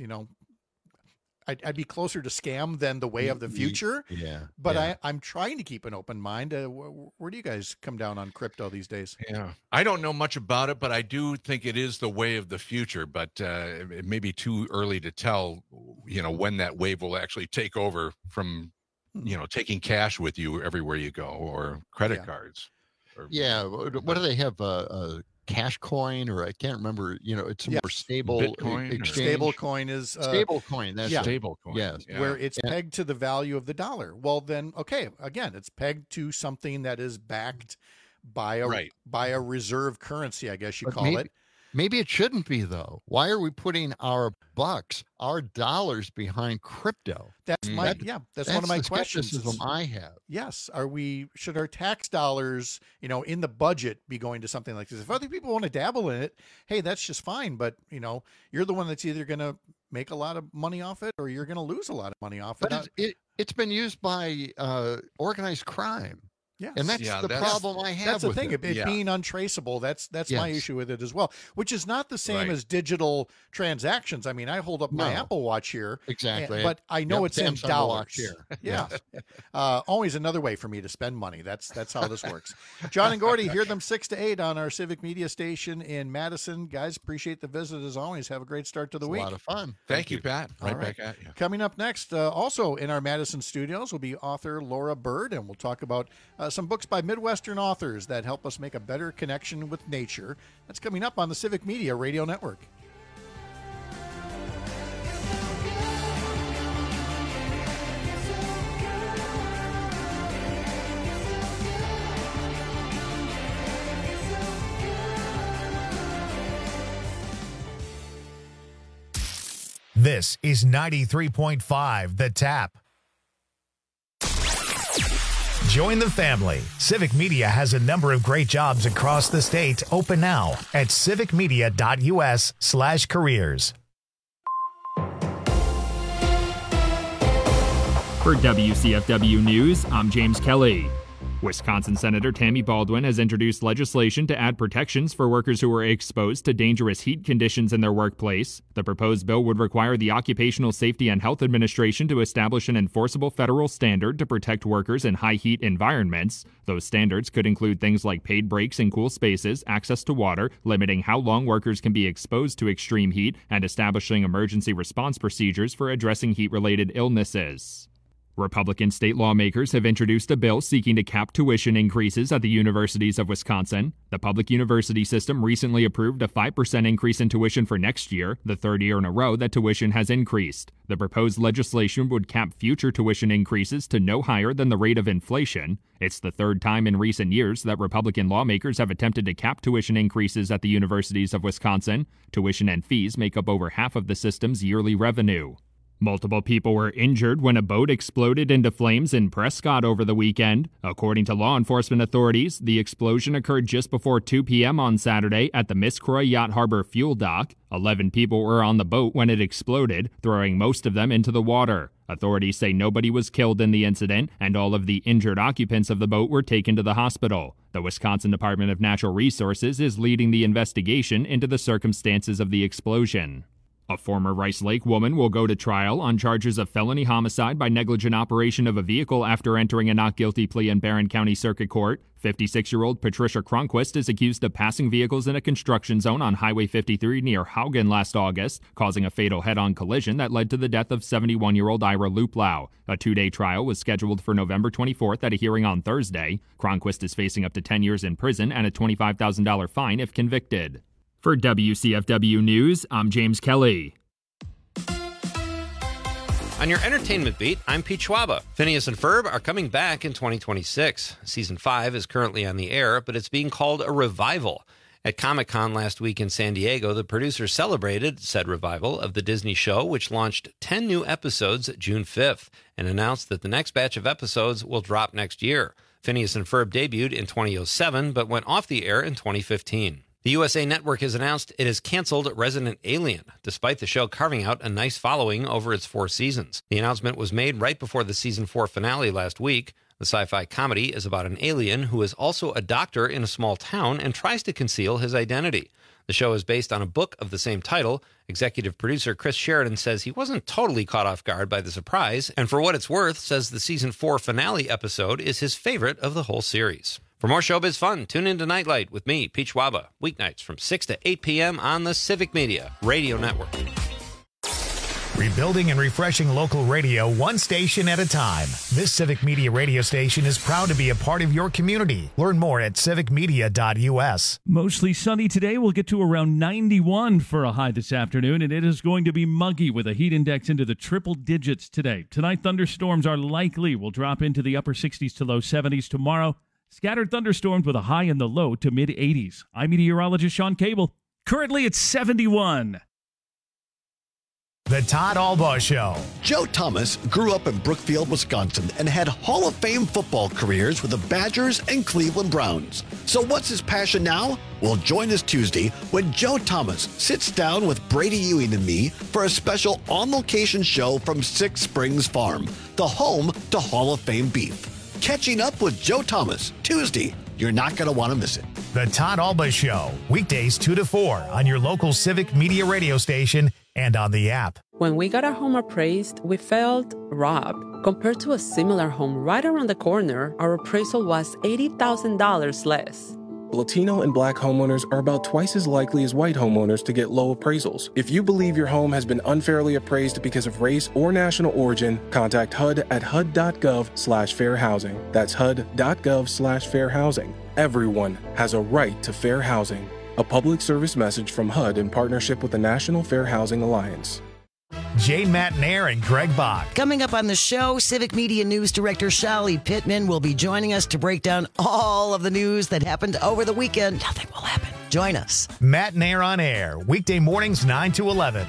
Speaker 19: I'd be closer to scam than the way of the future.
Speaker 22: Yeah.
Speaker 19: But I'm trying to keep an open mind. Where do you guys come down on crypto these days?
Speaker 1: Yeah. I don't know much about it, but I do think it is the way of the future. But it may be too early to tell, when that wave will actually take over from, taking cash with you everywhere you go or credit cards.
Speaker 22: What do they have? Cash coin, or I can't remember, it's more stable
Speaker 1: Bitcoin
Speaker 22: exchange.
Speaker 19: Stable coin is
Speaker 22: stable coin. That's
Speaker 1: stable coin.
Speaker 22: Yes.
Speaker 19: Where it's pegged to the value of the dollar. Well, then, okay, again, it's pegged to something that is backed by a reserve currency, I guess you call it.
Speaker 22: Maybe it shouldn't be, though. Why are we putting our bucks, our dollars behind crypto?
Speaker 19: That's one of my questions.
Speaker 22: Skepticism I have.
Speaker 19: Yes. Should our tax dollars, in the budget be going to something like this? If other people want to dabble in it, hey, that's just fine. But, you're the one that's either going to make a lot of money off it or you're going to lose a lot of money off it.
Speaker 22: But it's been used by organized crime.
Speaker 19: Yes.
Speaker 22: And that's the problem I have.
Speaker 19: That's the
Speaker 22: with
Speaker 19: thing.
Speaker 22: It
Speaker 19: Being untraceable, that's my issue with it as well, which is not the same as digital transactions. I mean, I hold up my Apple Watch here.
Speaker 22: Exactly.
Speaker 19: But I know it's in dollars.
Speaker 22: Here.
Speaker 19: Yeah. Always another way for me to spend money. That's how this works. John and Gordy, hear them 6 to 8 on our Civic Media station in Madison. Guys, appreciate the visit as always. Have a great start to the week.
Speaker 22: A lot of fun.
Speaker 1: Thank you, Pat. Right back at you.
Speaker 19: Coming up next, also in our Madison studios, will be author Laura Bird, and we'll talk about some books by Midwestern authors that help us make a better connection with nature. That's coming up on the Civic Media Radio Network.
Speaker 2: This is 93.5 The Tap. Join the family. Civic Media has a number of great jobs across the state open now at civicmedia.us/careers.
Speaker 6: For WCFW News, I'm James Kelly. Wisconsin Senator Tammy Baldwin has introduced legislation to add protections for workers who are exposed to dangerous heat conditions in their workplace. The proposed bill would require the Occupational Safety and Health Administration to establish an enforceable federal standard to protect workers in high heat environments. Those standards could include things like paid breaks in cool spaces, access to water, limiting how long workers can be exposed to extreme heat, and establishing emergency response procedures for addressing heat-related illnesses. Republican state lawmakers have introduced a bill seeking to cap tuition increases at the universities of Wisconsin. The public university system recently approved a 5% increase in tuition for next year, the third year in a row that tuition has increased. The proposed legislation would cap future tuition increases to no higher than the rate of inflation. It's the third time in recent years that Republican lawmakers have attempted to cap tuition increases at the universities of Wisconsin. Tuition and fees make up over half of the system's yearly revenue. Multiple people were injured when a boat exploded into flames in Prescott over the weekend. According to law enforcement authorities, the explosion occurred just before 2 p.m. on Saturday at the Miss Croy Yacht Harbor fuel dock. 11 people were on the boat when it exploded, throwing most of them into the water. Authorities say nobody was killed in the incident, and all of the injured occupants of the boat were taken to the hospital. The Wisconsin Department of Natural Resources is leading the investigation into the circumstances of the explosion. A former Rice Lake woman will go to trial on charges of felony homicide by negligent operation of a vehicle after entering a not guilty plea in Barron County Circuit Court. 56-year-old Patricia Cronquist is accused of passing vehicles in a construction zone on Highway 53 near Haugen last August, causing a fatal head-on collision that led to the death of 71-year-old Ira Luplau. A 2-day trial was scheduled for November 24th at a hearing on Thursday. Cronquist is facing up to 10 years in prison and a $25,000 fine if convicted. For WCFW News, I'm James Kelly.
Speaker 23: On your entertainment beat, I'm Pete Schwaba. Phineas and Ferb are coming back in 2026. Season 5 is currently on the air, but it's being called a revival. At Comic-Con last week in San Diego, the producers celebrated said revival of the Disney show, which launched 10 new episodes June 5th, and announced that the next batch of episodes will drop next year. Phineas and Ferb debuted in 2007, but went off the air in 2015. The USA Network has announced it has canceled Resident Alien, despite the show carving out a nice following over its 4 seasons. The announcement was made right before the season 4 finale last week. The sci-fi comedy is about an alien who is also a doctor in a small town and tries to conceal his identity. The show is based on a book of the same title. Executive producer Chris Sheridan says he wasn't totally caught off guard by the surprise, and for what it's worth, says the season 4 finale episode is his favorite of the whole series. For more showbiz fun, tune in to Nightlight with me, Pete Schwaba, weeknights from 6 to 8 p.m. on the Civic Media Radio Network.
Speaker 2: Rebuilding and refreshing local radio one station at a time. This Civic Media radio station is proud to be a part of your community. Learn more at civicmedia.us.
Speaker 7: Mostly sunny today. We'll get to around 91 for a high this afternoon, and it is going to be muggy with a heat index into the triple digits today. Tonight, thunderstorms are likely. We'll drop into the upper 60s to low 70s tomorrow. Scattered thunderstorms with a high in the low to mid-80s. I'm meteorologist Sean Cable. Currently, it's 71.
Speaker 2: The Todd Albaugh Show.
Speaker 17: Joe Thomas grew up in Brookfield, Wisconsin, and had Hall of Fame football careers with the Badgers and Cleveland Browns. So what's his passion now? Well, join us Tuesday when Joe Thomas sits down with Brady Ewing and me for a special on-location show from Six Springs Farm, the home to Hall of Fame beef. Catching up with Joe Thomas, Tuesday. You're not going to want to miss it.
Speaker 2: The Todd Albaugh Show, weekdays 2 to 4 on your local Civic Media radio station and on the app.
Speaker 8: When we got our home appraised, we felt robbed. Compared to a similar home right around the corner, our appraisal was $80,000 less.
Speaker 9: Latino and Black homeowners are about twice as likely as white homeowners to get low appraisals. If you believe your home has been unfairly appraised because of race or national origin, contact HUD at hud.gov/fair housing. That's hud.gov/fair housing. Everyone has a right to fair housing. A public service message from HUD in partnership with the National Fair Housing Alliance.
Speaker 2: Jane Matnair and Greg Bach.
Speaker 11: Coming up on the show, Civic Media News Director Shali Pittman will be joining us to break down all of the news that happened over the weekend. Nothing will happen. Join us.
Speaker 2: Matnair on Air, weekday mornings 9 to 11.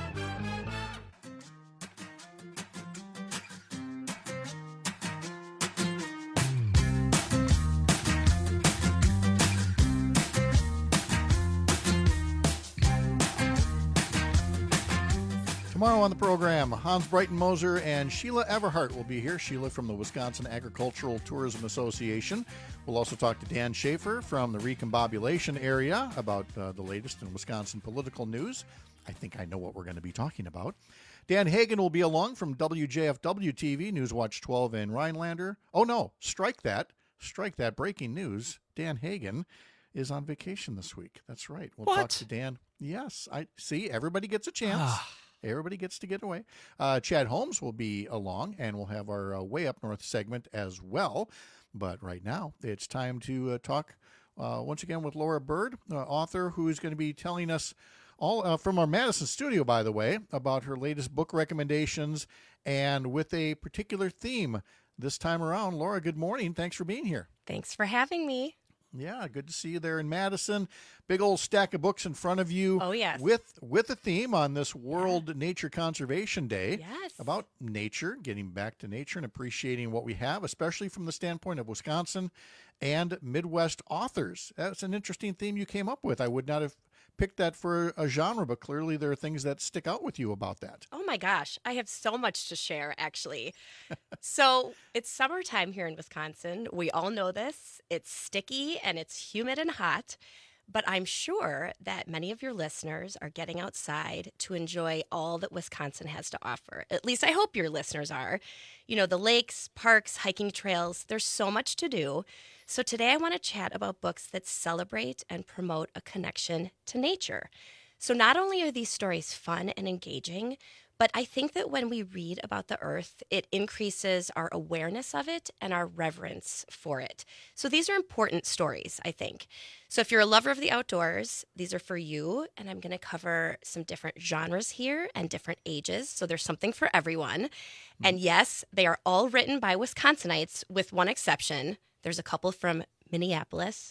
Speaker 19: Tomorrow on the program, Hans Breitenmoser and Sheila Everhart will be here. Sheila from the Wisconsin Agricultural Tourism Association. We'll also talk to Dan Schaefer from the Recombobulation area about the latest in Wisconsin political news. I think I know what we're going to be talking about. Dan Hagan will be along from WJFW TV, Newswatch 12 in Rhinelander. Oh no, strike that. Strike that. Breaking news. Dan Hagan is on vacation this week. That's right. We'll talk to Dan. Yes, I see. Everybody gets a chance. Everybody gets to get away. Chad Holmes will be along, and we'll have our Way Up North segment as well. But right now, it's time to talk once again with Laura Bird, author who is going to be telling us all from our Madison studio, by the way, about her latest book recommendations and with a particular theme this time around. Laura, good morning. Thanks for being here.
Speaker 10: Thanks for having me.
Speaker 19: Yeah, good to see you there in Madison. Big old stack of books in front of you.
Speaker 10: Oh, yes.
Speaker 19: With a theme on this World Nature Conservation Day.
Speaker 10: Yes.
Speaker 19: About nature, getting back to nature and appreciating what we have, especially from the standpoint of Wisconsin and Midwest authors. That's an interesting theme you came up with. I would not have picked that for a genre, but clearly there are things that stick out with you about that.
Speaker 10: Oh my gosh, I have so much to share, actually. So it's summertime here in Wisconsin. We all know this. It's sticky and it's humid and hot, but I'm sure that many of your listeners are getting outside to enjoy all that Wisconsin has to offer. At least I hope your listeners are. You know, the lakes, parks, hiking trails, there's so much to do. So today I want to chat about books that celebrate and promote a connection to nature. So not only are these stories fun and engaging, but I think that when we read about the earth, it increases our awareness of it and our reverence for it. So these are important stories, I think. So if you're a lover of the outdoors, these are for you. And I'm going to cover some different genres here and different ages. So there's something for everyone. And yes, they are all written by Wisconsinites with one exception. There's a couple from Minneapolis.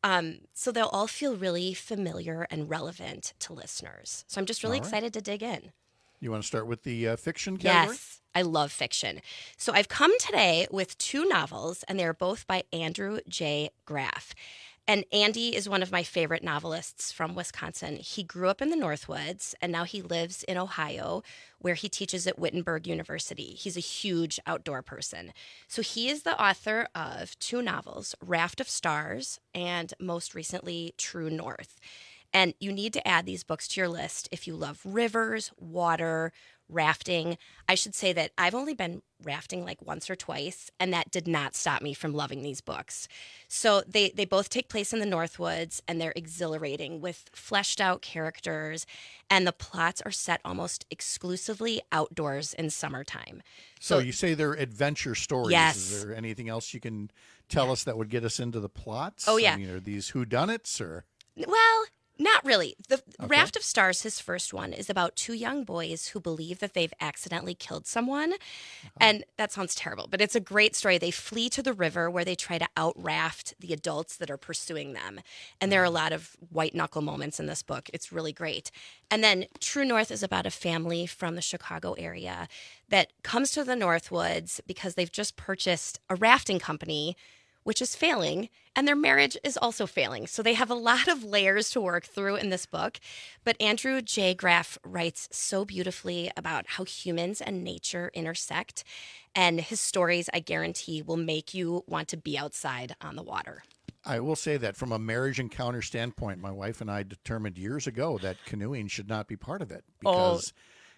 Speaker 10: So they'll all feel really familiar and relevant to listeners. So I'm just really excited to dig in.
Speaker 19: You want to start with the fiction category?
Speaker 10: Yes, I love fiction. So I've come today with two novels, and they're both by Andrew J. Graff. And Andy is one of my favorite novelists from Wisconsin. He grew up in the Northwoods, and now he lives in Ohio, where he teaches at Wittenberg University. He's a huge outdoor person. So he is the author of two novels, Raft of Stars, and most recently, True North. And you need to add these books to your list if you love rivers, water, rafting. I should say that I've only been rafting like once or twice, and that did not stop me from loving these books. So they both take place in the Northwoods, and they're exhilarating with fleshed out characters, and the plots are set almost exclusively outdoors in summertime.
Speaker 19: So you say they're adventure stories.
Speaker 10: Yes.
Speaker 19: Is there anything else you can tell us that would get us into the plots?
Speaker 10: Oh, yeah.
Speaker 19: I mean, are these whodunits or?
Speaker 10: Well, not Not really. The Raft of Stars, his first one, is about two young boys who believe that they've accidentally killed someone. And that sounds terrible, but it's a great story. They flee to the river where they try to out-raft the adults that are pursuing them. And there are a lot of white-knuckle moments in this book. It's really great. And then True North is about a family from the Chicago area that comes to the Northwoods because they've just purchased a rafting company which is failing, and their marriage is also failing. So they have a lot of layers to work through in this book. But Andrew J. Graff writes so beautifully about how humans and nature intersect. And his stories, I guarantee, will make you want to be outside on the water.
Speaker 19: I will say that from a marriage encounter standpoint, my wife and I determined years ago that canoeing should not be part of it because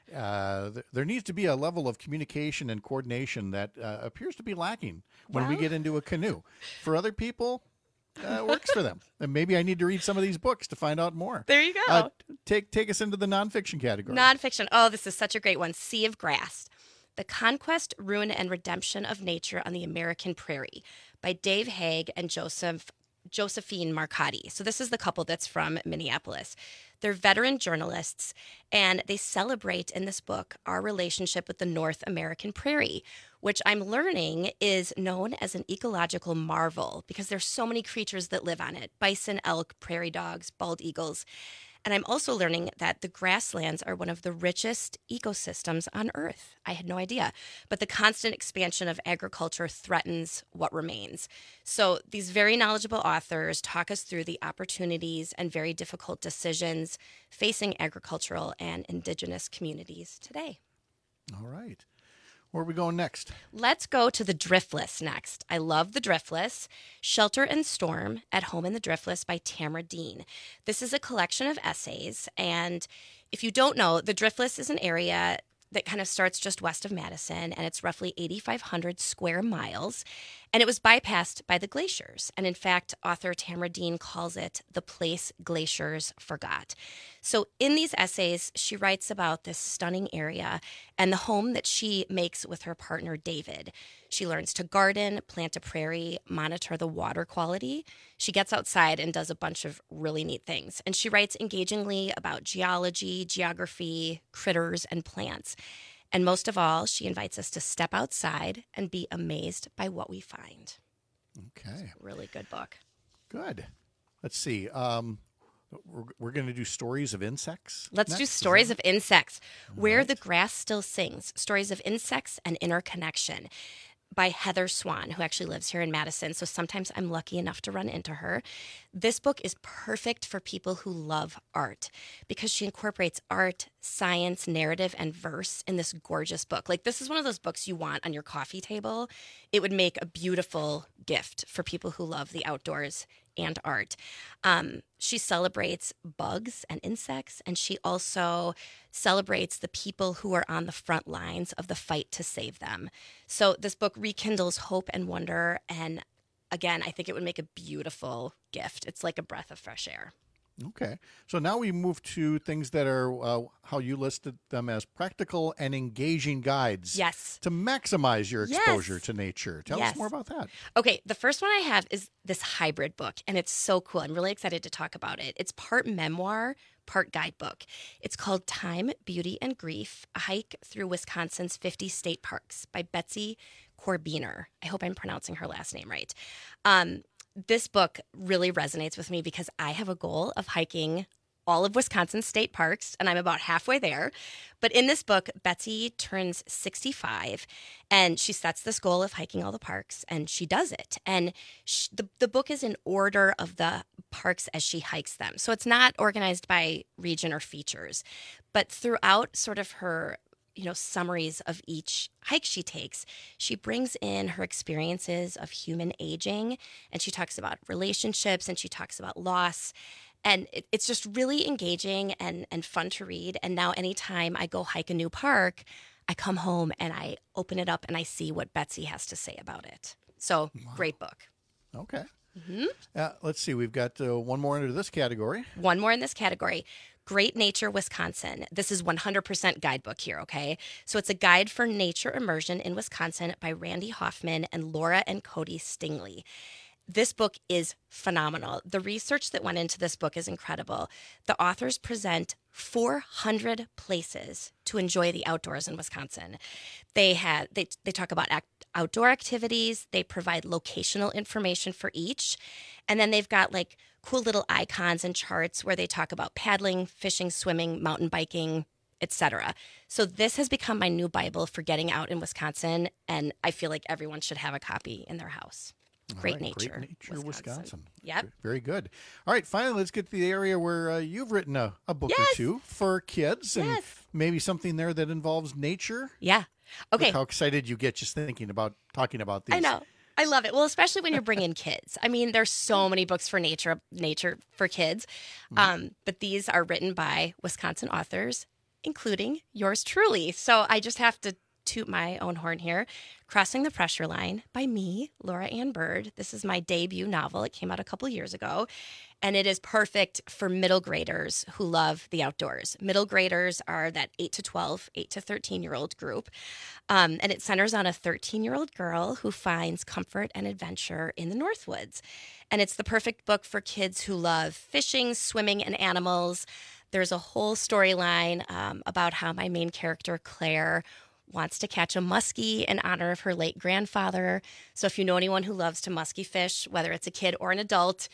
Speaker 19: there needs to be a level of communication and coordination that appears to be lacking when we get into a canoe. For other people, it works for them. And maybe I need to read some of these books to find out more.
Speaker 10: There you go.
Speaker 19: Take us into the nonfiction category.
Speaker 10: Nonfiction. Oh, this is such a great one. Sea of Grass. The Conquest, Ruin, and Redemption of Nature on the American Prairie by Dave Haig and Josephine Marcotti. So this is the couple that's from Minneapolis. They're veteran journalists, and they celebrate in this book our relationship with the North American prairie, which I'm learning is known as an ecological marvel because there's so many creatures that live on it: bison, elk, prairie dogs, bald eagles. And I'm also learning that the grasslands are one of the richest ecosystems on Earth. I had no idea. But the constant expansion of agriculture threatens what remains. So these very knowledgeable authors talk us through the opportunities and very difficult decisions facing agricultural and indigenous communities today.
Speaker 19: All right. Where are we going next?
Speaker 10: Let's go to The Driftless next. I love The Driftless. Shelter and Storm, At Home in the Driftless by Tamara Dean. This is a collection of essays, and if you don't know, The Driftless is an area that kind of starts just west of Madison, and it's roughly 8,500 square miles, and it was bypassed by the glaciers. And in fact, author Tamara Dean calls it the place glaciers forgot. So in these essays, she writes about this stunning area and the home that she makes with her partner, David. She learns to garden, plant a prairie, monitor the water quality. She gets outside and does a bunch of really neat things. And she writes engagingly about geology, geography, critters, and plants. And most of all, she invites us to step outside and be amazed by what we find.
Speaker 19: Okay.
Speaker 10: It's a really good book.
Speaker 19: Good. Let's see. We're going to do Stories of Insects.
Speaker 10: Let's do Stories of Insects. Where the Grass Still Sings. Stories of Insects and Interconnection by Heather Swan, who actually lives here in Madison. So sometimes I'm lucky enough to run into her. This book is perfect for people who love art because she incorporates art, science, narrative, and verse in this gorgeous book. Like, this is one of those books you want on your coffee table. It would make a beautiful gift for people who love the outdoors and art. She celebrates bugs and insects, and she also celebrates the people who are on the front lines of the fight to save them. So this book rekindles hope and wonder, and again, I think it would make a beautiful gift. It's like a breath of fresh air.
Speaker 19: Okay. So now we move to things that are how you listed them as practical and engaging guides.
Speaker 10: Yes.
Speaker 19: To maximize your exposure to nature. Tell us more about that.
Speaker 10: Okay. The first one I have is this hybrid book, and it's so cool. I'm really excited to talk about it. It's part memoir, part guidebook. It's called Time, Beauty, and Grief, A Hike Through Wisconsin's 50 State Parks by Betsy Corbiner. I hope I'm pronouncing her last name right. This book really resonates with me because I have a goal of hiking all of Wisconsin state parks, and I'm about halfway there. But in this book, Betsy turns 65, and she sets this goal of hiking all the parks, and she does it. And the book is in order of the parks as she hikes them. So it's not organized by region or features. But throughout sort of her summaries of each hike she takes, she brings in her experiences of human aging, and she talks about relationships, and she talks about loss. And it's just really engaging and fun to read. And now anytime I go hike a new park, I come home and I open it up and I see what Betsy has to say about it. So, Great book.
Speaker 19: Okay. Mm-hmm. Let's see. We've got one more into this category.
Speaker 10: One more in this category. Great Nature, Wisconsin. This is 100% guidebook here, okay? So it's a guide for nature immersion in Wisconsin by Randy Hoffman and Laura and Cody Stingley. This book is phenomenal. The research that went into this book is incredible. The authors present 400 places to enjoy the outdoors in Wisconsin. They talk about outdoor activities. They provide locational information for each. And then they've got like cool little icons and charts where they talk about paddling, fishing, swimming, mountain biking, etc. So this has become my new Bible for getting out in Wisconsin, and I feel like everyone should have a copy in their house. Great Nature,
Speaker 19: Wisconsin.
Speaker 10: Yep.
Speaker 19: Very good. All right, finally, let's get to the area where you've written a book or two for kids, and maybe something there that involves nature.
Speaker 10: Yeah. Okay.
Speaker 19: Look how excited you get just thinking about talking about these.
Speaker 10: I know. I love it. Well, especially when you're bringing kids. I mean, there's so many books for nature for kids, but these are written by Wisconsin authors, including yours truly. So I just have to toot my own horn here. Crossing the Pressure Line by me, Laura Ann Bird. This is my debut novel. It came out a couple years ago, and it is perfect for middle graders who love the outdoors. Middle graders are that 8 to 12, 8 to 13-year-old group, and it centers on a 13-year-old girl who finds comfort and adventure in the Northwoods. And it's the perfect book for kids who love fishing, swimming, and animals. There's a whole storyline about how my main character, Claire, wants to catch a muskie in honor of her late grandfather. So if you know anyone who loves to muskie fish, whether it's a kid or an adult,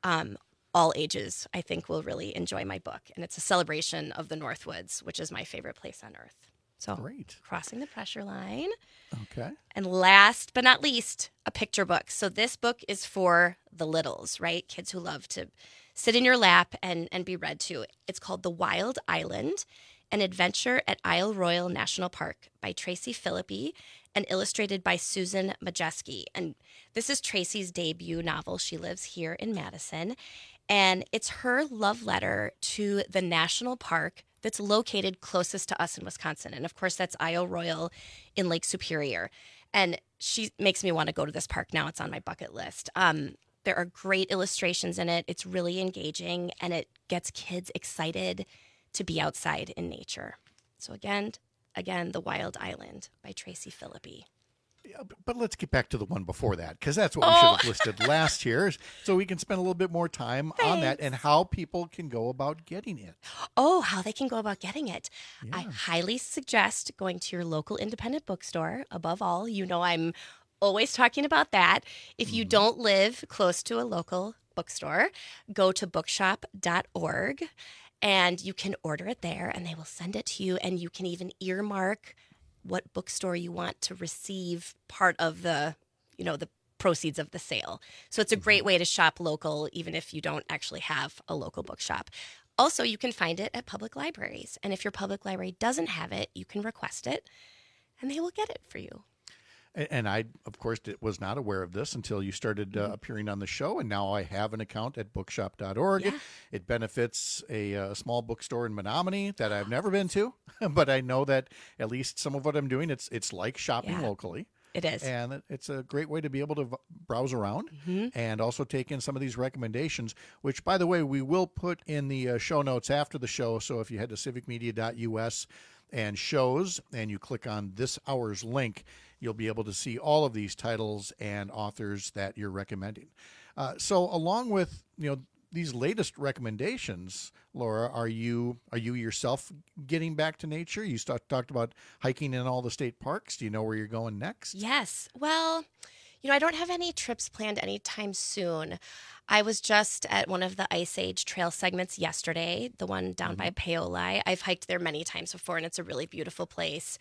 Speaker 10: all ages, I think, will really enjoy my book. And it's a celebration of the Northwoods, which is my favorite place on earth. So
Speaker 19: great.
Speaker 10: Crossing the Pressure Line.
Speaker 19: Okay.
Speaker 10: And last but not least, a picture book. So this book is for the littles, right? Kids who love to sit in your lap and be read to. It's called The Wild Island, An Adventure at Isle Royale National Park by Tracy Philippi and illustrated by Susan Majeski. And this is Tracy's debut novel. She lives here in Madison. And it's her love letter to the national park that's located closest to us in Wisconsin. And of course, that's Isle Royale in Lake Superior. And she makes me want to go to this park now. It's on my bucket list. There are great illustrations in it. It's really engaging, and it gets kids excited to be outside in nature. So again, The Wild Island by Tracy Philippi.
Speaker 19: Yeah, but let's get back to the one before that, because that's what we should have listed last year, so we can spend a little bit more time on that and how people can go about getting it.
Speaker 10: Oh, how they can go about getting it. Yeah. I highly suggest going to your local independent bookstore. Above all, you know I'm always talking about that. If you don't live close to a local bookstore, go to bookshop.org. And you can order it there, and they will send it to you. And you can even earmark what bookstore you want to receive part of the proceeds of the sale. So it's a great way to shop local, even if you don't actually have a local bookshop. Also, you can find it at public libraries. And if your public library doesn't have it, you can request it, and they will get it for you.
Speaker 19: And I, of course, was not aware of this until you started appearing on the show, and now I have an account at bookshop.org. Yeah. It benefits a small bookstore in Menominee that I've never been to, but I know that at least some of what I'm doing, it's like shopping locally.
Speaker 10: It is.
Speaker 19: And it's a great way to be able to browse around and also take in some of these recommendations, which, by the way, we will put in the show notes after the show. So if you head to civicmedia.us and shows, and you click on this hour's link, you'll be able to see all of these titles and authors that you're recommending. So along with, these latest recommendations, Laura, are you yourself getting back to nature? You talked about hiking in all the state parks. Do you know where you're going next?
Speaker 10: Yes. Well, I don't have any trips planned anytime soon. I was just at one of the Ice Age trail segments yesterday, the one down by Paoli. I've hiked there many times before, and it's a really beautiful place.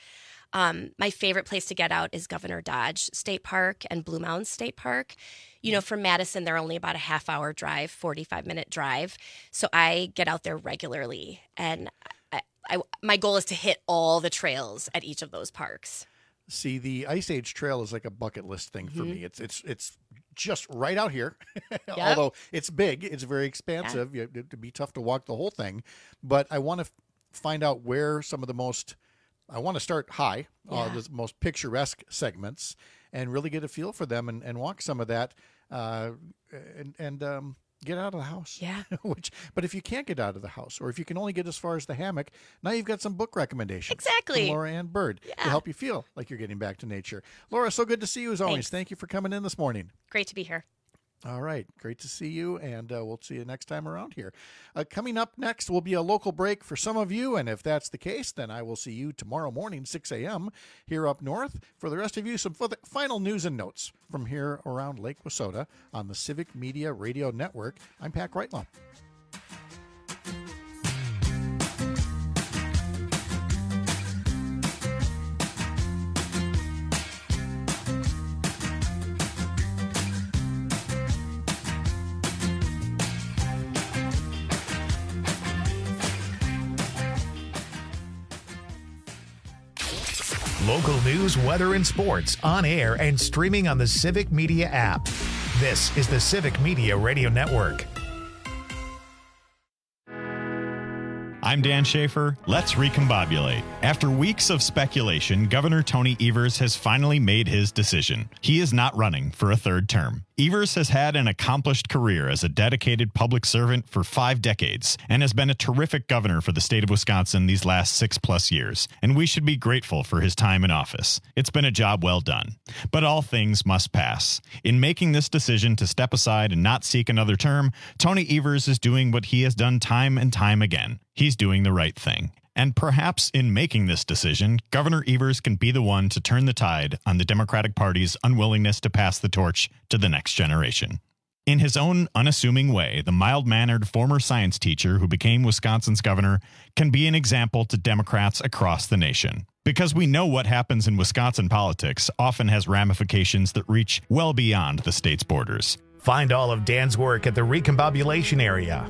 Speaker 10: My favorite place to get out is Governor Dodge State Park and Blue Mountains State Park. From Madison, they're only about a half-hour drive, 45-minute drive. So I get out there regularly, and my goal is to hit all the trails at each of those parks.
Speaker 19: See, the Ice Age Trail is like a bucket list thing for me. It's just right out here. Yep. Although it's big, it's very expansive. Yeah. It'd be tough to walk the whole thing. But I want to find out where some of the most, I want to start high, the most picturesque segments, and really get a feel for them and walk some of that and get out of the house.
Speaker 10: Yeah.
Speaker 19: But if you can't get out of the house, or if you can only get as far as the hammock, now you've got some book recommendations.
Speaker 10: Exactly.
Speaker 19: From Laura Ann Bird to help you feel like you're getting back to nature. Laura, so good to see you as always. Thank you for coming in this morning.
Speaker 10: Great to be here.
Speaker 19: All right. Great to see you, and we'll see you next time around here. Coming up next will be a local break for some of you, and if that's the case, then I will see you tomorrow morning, 6 a.m. here up north. For the rest of you, some final news and notes from here around Lake Wissota on the Civic Media Radio Network. I'm Pat Greitlaw.
Speaker 2: Local news, weather, and sports on air and streaming on the Civic Media app. This is the Civic Media Radio Network.
Speaker 13: I'm Dan Schaefer. Let's recombobulate. After weeks of speculation, Governor Tony Evers has finally made his decision. He is not running for a third term. Evers has had an accomplished career as a dedicated public servant for 5 decades and has been a terrific governor for the state of Wisconsin these last 6+ years, and we should be grateful for his time in office. It's been a job well done. But all things must pass. In making this decision to step aside and not seek another term, Tony Evers is doing what he has done time and time again. He's doing the right thing. And perhaps in making this decision, Governor Evers can be the one to turn the tide on the Democratic Party's unwillingness to pass the torch to the next generation. In his own unassuming way, the mild-mannered former science teacher who became Wisconsin's governor can be an example to Democrats across the nation. Because we know what happens in Wisconsin politics often has ramifications that reach well beyond the state's borders.
Speaker 2: Find all of Dan's work at the Recombobulation area.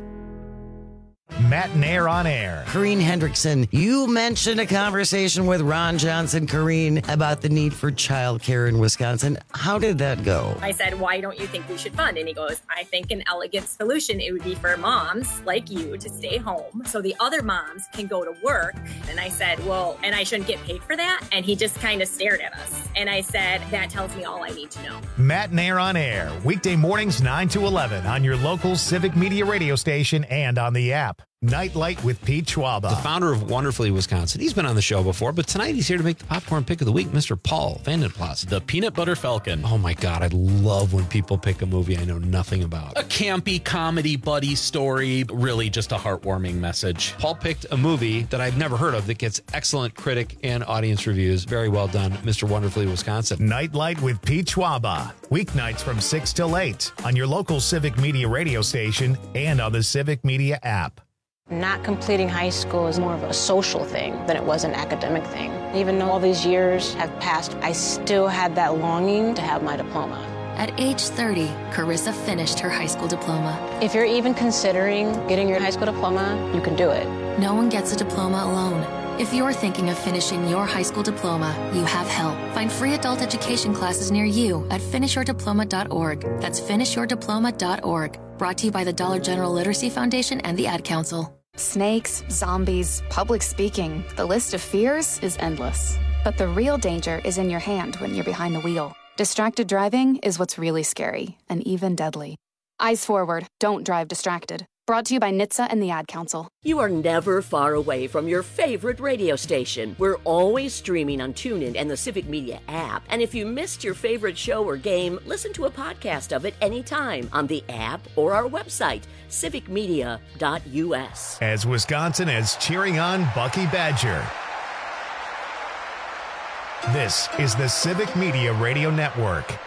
Speaker 2: Matt Nair on air.
Speaker 11: Corrine Hendrickson, you mentioned a conversation with Ron Johnson, Corrine, about the need for childcare in Wisconsin. How did that go?
Speaker 12: I said, why don't you think we should fund? And he goes, I think an elegant solution, it would be for moms like you to stay home so the other moms can go to work. And I said, well, and I shouldn't get paid for that? And he just kind of stared at us. And I said, that tells me all I need to know.
Speaker 2: Matt Nair on air, weekday mornings 9 to 11 on your local Civic Media radio station and on the app. Nightlight with Pete Schwaba.
Speaker 23: The founder of Wonderfully Wisconsin. He's been on the show before, but tonight he's here to make the popcorn pick of the week, Mr. Paul Vandenplas.
Speaker 24: The Peanut Butter Falcon.
Speaker 23: Oh my God, I love when people pick a movie I know nothing about.
Speaker 24: A campy comedy buddy story, really just a heartwarming message.
Speaker 23: Paul picked a movie that I've never heard of that gets excellent critic and audience reviews. Very well done, Mr. Wonderfully Wisconsin.
Speaker 2: Nightlight with Pete Schwaba. Weeknights from 6 till 8 on your local Civic Media radio station and on the Civic Media app.
Speaker 14: Not completing high school is more of a social thing than it was an academic thing. Even though all these years have passed, I still had that longing to have my diploma.
Speaker 26: At age 30, Carissa finished her high school diploma.
Speaker 14: If you're even considering getting your high school diploma, you can do it.
Speaker 26: No one gets a diploma alone. If you're thinking of finishing your high school diploma, you have help. Find free adult education classes near you at finishyourdiploma.org. That's finishyourdiploma.org. Brought to you by the Dollar General Literacy Foundation and the Ad Council.
Speaker 15: Snakes, zombies, public speaking. The list of fears is endless. But the real danger is in your hand when you're behind the wheel. Distracted driving is what's really scary and even deadly. Eyes forward. Don't drive distracted. Brought to you by NHTSA and the Ad Council.
Speaker 16: You are never far away from your favorite radio station. We're always streaming on TuneIn and the Civic Media app. And if you missed your favorite show or game, listen to a podcast of it anytime on the app or our website, civicmedia.us.
Speaker 2: As Wisconsin is cheering on Bucky Badger. This is the Civic Media Radio Network.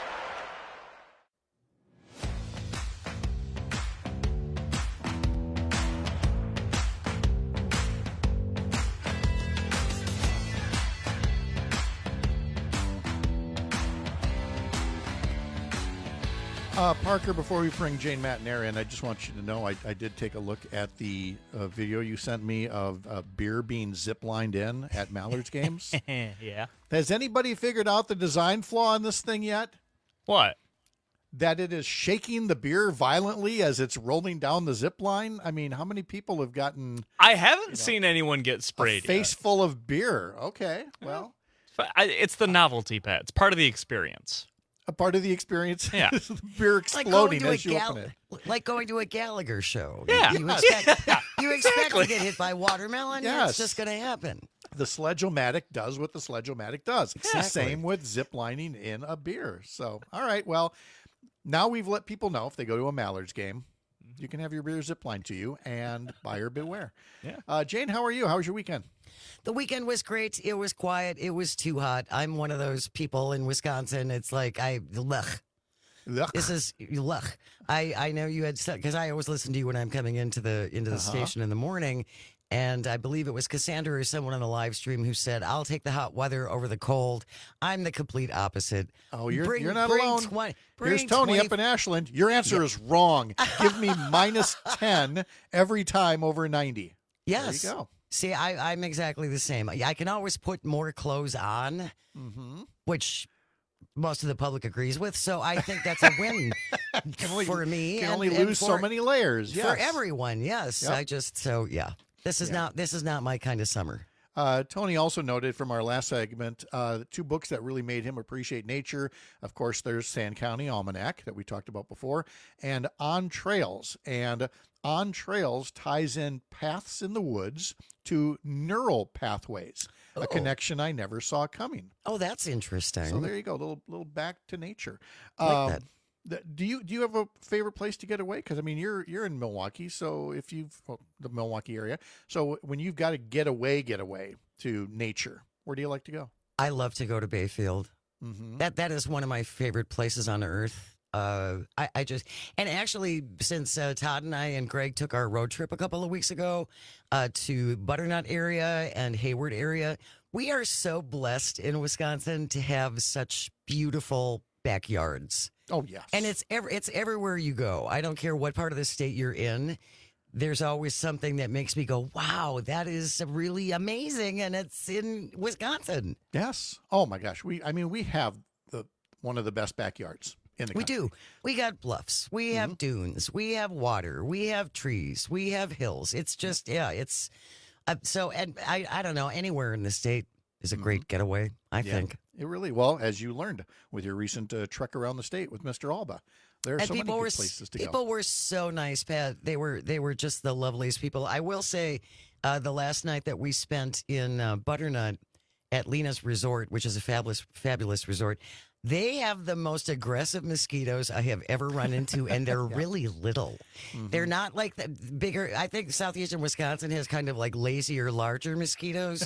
Speaker 19: Parker, before we bring Jane Matt Nair in, I just want you to know I did take a look at the video you sent me of beer being zip-lined in at Mallard's games.
Speaker 18: Yeah.
Speaker 19: Has anybody figured out the design flaw in this thing yet?
Speaker 18: What?
Speaker 19: That it is shaking the beer violently as it's rolling down the zip line? I mean, how many people have gotten...
Speaker 18: I haven't seen anyone get sprayed
Speaker 19: a face full of beer. Okay, well...
Speaker 18: It's the novelty, Pat. It's part of the experience.
Speaker 19: A part of the experience
Speaker 18: yeah.
Speaker 19: is the beer exploding as you open it.
Speaker 11: Like going to a Gallagher show.
Speaker 18: Yeah.
Speaker 11: You expect to get hit by watermelon?
Speaker 19: Yes.
Speaker 11: It's just going to happen.
Speaker 19: The Sledge-O-Matic does what the Sledge-O-Matic does.
Speaker 11: Exactly.
Speaker 19: Same with zip lining in a beer. So, all right, well, Now we've let people know if they go to a Mallards game, you can have your beer ziplined to you, and buyer beware.
Speaker 24: Yeah.
Speaker 19: Jane, how are you? How was your weekend?
Speaker 11: The weekend was great. It was quiet. It was too hot. I'm one of those people in Wisconsin. It's like This is I know you had said, because I always listen to you when I'm coming into the station in the morning. And I believe it was Cassandra or someone on the live stream who said, I'll take the hot weather over the cold. I'm the complete opposite.
Speaker 19: Oh, you're not alone. Here's Tony up in Ashland. Your answer is wrong. Give me -10 every time over 90.
Speaker 11: Yes.
Speaker 19: There you go.
Speaker 11: See, I'm exactly the same. I can always put more clothes on, which most of the public agrees with. So I think that's a win for me.
Speaker 19: You can only lose so many layers. Yes.
Speaker 11: For everyone, yes.
Speaker 19: Yep.
Speaker 11: This is not my kind of summer.
Speaker 19: Tony also noted from our last segment, 2 books that really made him appreciate nature. Of course, there's Sand County Almanac that we talked about before, and On Trails. And On Trails ties in paths in the woods to neural pathways, a connection I never saw coming.
Speaker 11: Oh, that's interesting.
Speaker 19: So there you go, little back to nature.
Speaker 11: Like that.
Speaker 19: Do you have a favorite place to get away? Because I mean, you're in Milwaukee, so the Milwaukee area. So when you've got to get away to nature, where do you like to go?
Speaker 11: I love to go to Bayfield.
Speaker 19: Mm-hmm.
Speaker 11: That is one of my favorite places on earth. I just, and actually, since Todd and I and Greg took our road trip a couple of weeks ago to Butternut area and Hayward area, we are so blessed in Wisconsin to have such beautiful backyards.
Speaker 19: Oh, yes.
Speaker 11: And it's everywhere you go. I don't care what part of the state you're in. There's always something that makes me go, wow, that is really amazing. And it's in Wisconsin.
Speaker 19: Yes. Oh, my gosh. We have one of the best backyards in the country.
Speaker 11: We do. We got bluffs. We have dunes. We have water. We have trees. We have hills. It's just, it's so, and I don't know, anywhere in the state is a great getaway, I think.
Speaker 19: It really, well, as you learned with your recent trek around the state with Mr. Alba, there are so many good places to go.
Speaker 11: People were so nice, Pat. They were just the loveliest people. I will say, the last night that we spent in Butternut at Lena's Resort, which is a fabulous resort, they have the most aggressive mosquitoes I have ever run into, and they're really little. They're not like the bigger. I think southeastern Wisconsin has kind of like lazier, larger mosquitoes.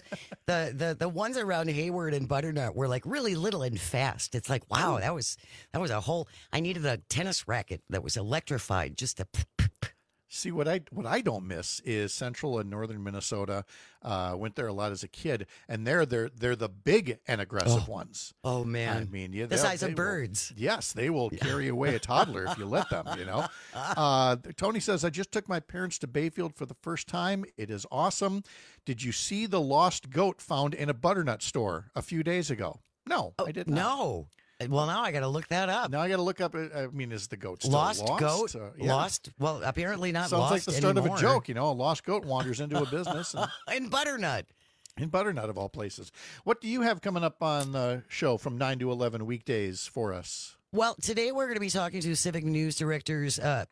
Speaker 11: The ones around Hayward and Butternut were like really little and fast. It's like, wow, that was a whole. I needed a tennis racket that was electrified just to.
Speaker 19: See, what I don't miss is central and northern Minnesota. Went there a lot as a kid, and they're the big and aggressive ones.
Speaker 11: Oh man!
Speaker 19: I mean,
Speaker 11: the size of birds.
Speaker 19: Yes, they will carry away a toddler if you let them. You know. Tony says, I just took my parents to Bayfield for the first time. It is awesome. Did you see the lost goat found in a butternut store a few days ago? No, I did not.
Speaker 11: No. Well, now I got to look that up.
Speaker 19: Now I got to look up. I mean, is the goat still
Speaker 11: lost?
Speaker 19: Goat?
Speaker 11: Lost? Well, apparently not
Speaker 19: Sounds
Speaker 11: lost
Speaker 19: like the start
Speaker 11: anymore.
Speaker 19: of a joke, you know. A lost goat wanders into a business.
Speaker 11: In Butternut.
Speaker 19: In Butternut, of all places. What do you have coming up on the show from 9 to 11 weekdays for us?
Speaker 11: Well, today we're going to be talking to Civics News Director,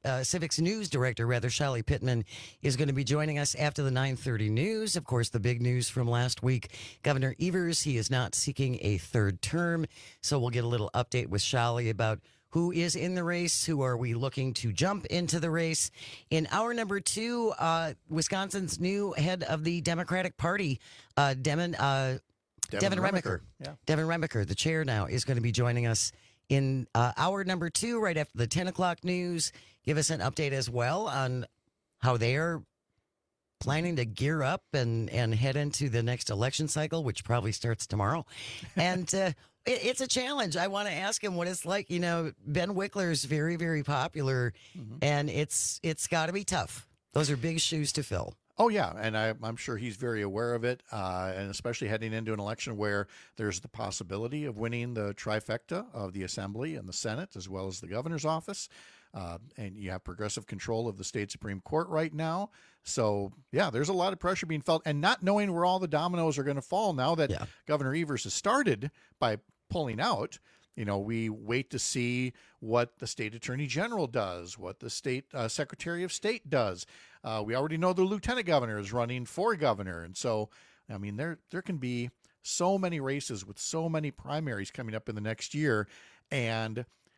Speaker 11: Shally Pittman is going to be joining us after the 9:30 news. Of course, the big news from last week, Governor Evers, he is not seeking a third term. So we'll get a little update with Shally about who is in the race, who are we looking to jump into the race. In hour number 2, Wisconsin's new head of the Democratic Party, Devin Remiker.
Speaker 19: Yeah.
Speaker 11: Devin Remiker, the chair now, is going to be joining us in hour number 2, right after the 10 o'clock news. Give us an update as well on how they are planning to gear up and head into the next election cycle, which probably starts tomorrow. And it's a challenge. I want to ask him what it's like. You know, Ben Wickler is very, very popular, and it's got to be tough. Those are big shoes to fill.
Speaker 19: Oh, yeah, and I'm sure he's very aware of it, and especially heading into an election where there's the possibility of winning the trifecta of the Assembly and the Senate, as well as the governor's office, and you have progressive control of the state Supreme Court right now. So, yeah, there's a lot of pressure being felt, and not knowing where all the dominoes are going to fall now that Governor Evers has started by pulling out. You know, we wait to see what the state attorney general does, what the state secretary of state does. We already know the lieutenant governor is running for governor. And so, I mean, there can be so many races with so many primaries coming up in the next year. And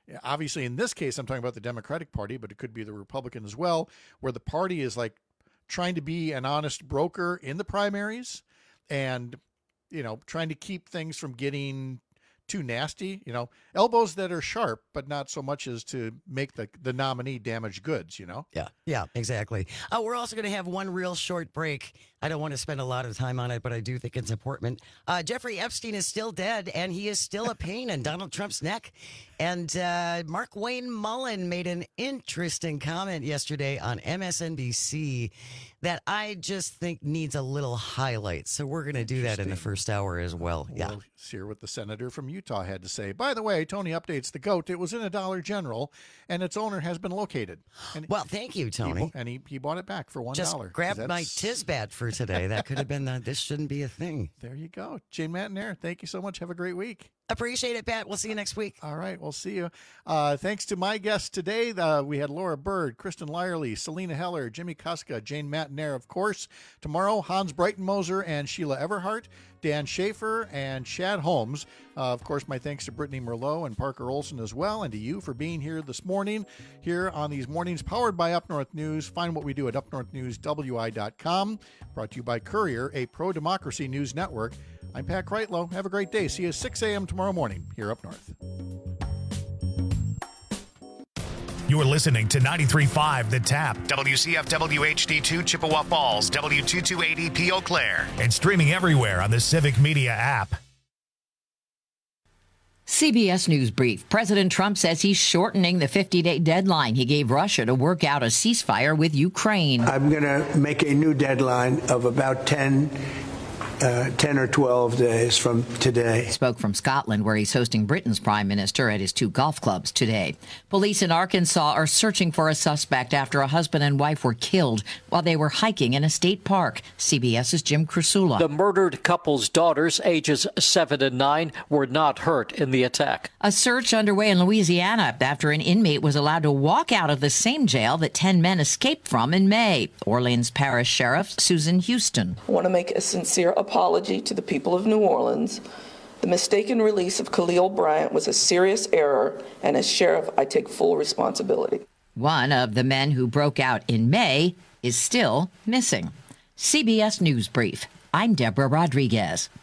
Speaker 19: obviously in this case, I'm talking about the Democratic Party, but it could be the Republican as well, where the party is like trying to be an honest broker in the primaries and, trying to keep things from getting too nasty, elbows that are sharp, but not so much as to make the nominee damage goods,
Speaker 11: Yeah, exactly. We're also going to have one real short break. I don't want to spend a lot of time on it, but I do think it's important. Jeffrey Epstein is still dead, and he is still a pain in Donald Trump's neck. And Mark Wayne Mullen made an interesting comment yesterday on MSNBC that I just think needs a little highlight. So we're going to do that in the first hour as well. Yeah.
Speaker 19: We'll hear what the senator from Utah had to say. By the way, Tony updates the GOAT. It was in a Dollar General, and its owner has been located. And
Speaker 11: well, thank you, Tony.
Speaker 19: He bought it back for $1.
Speaker 11: Just grabbed my Tisbat for today. That could have been this shouldn't be a thing.
Speaker 19: There you go. Jane Matenaer, thank you so much. Have a great week.
Speaker 11: Appreciate it, Pat. We'll see you next week.
Speaker 19: All right, we'll see you. Thanks to my guests today. We had Laura Bird, Kristen Lyerly, Selena Heller, Jimmy Kuska, Jane Matenaer, of course. Tomorrow, Hans Breitenmoser and Sheila Everhart, Dan Schaefer, and Shad Holmes. Of course, my thanks to Brittany Merlot and Parker Olson as well, and to you for being here this morning, here on these mornings powered by Up North News. Find what we do at upnorthnewswi.com. Brought to you by Courier, a pro-democracy news network. I'm Pat Kreitlow. Have a great day. See you at 6 a.m. tomorrow morning here up north.
Speaker 2: You're listening to 93.5 The Tap, WCFW HD2 Chippewa Falls, W2280P Eau Claire, and streaming everywhere on the Civic Media app.
Speaker 3: CBS News Brief. President Trump says he's shortening the 50-day deadline he gave Russia to work out a ceasefire with Ukraine.
Speaker 4: I'm going to make a new deadline of about 10 or 12 days from today.
Speaker 3: Spoke from Scotland, where he's hosting Britain's prime minister at his 2 golf clubs today. Police in Arkansas are searching for a suspect after a husband and wife were killed while they were hiking in a state park. CBS's Jim Krasula.
Speaker 5: The murdered couple's daughters, ages 7 and 9, were not hurt in the attack.
Speaker 3: A search underway in Louisiana after an inmate was allowed to walk out of the same jail that 10 men escaped from in May. Orleans Parish Sheriff Susan Houston.
Speaker 20: I want to make a sincere apology to the people of New Orleans. The mistaken release of Khalil Bryant was a serious error, and as sheriff, I take full responsibility.
Speaker 3: One of the men who broke out in May is still missing. CBS News Brief. I'm Deborah Rodriguez.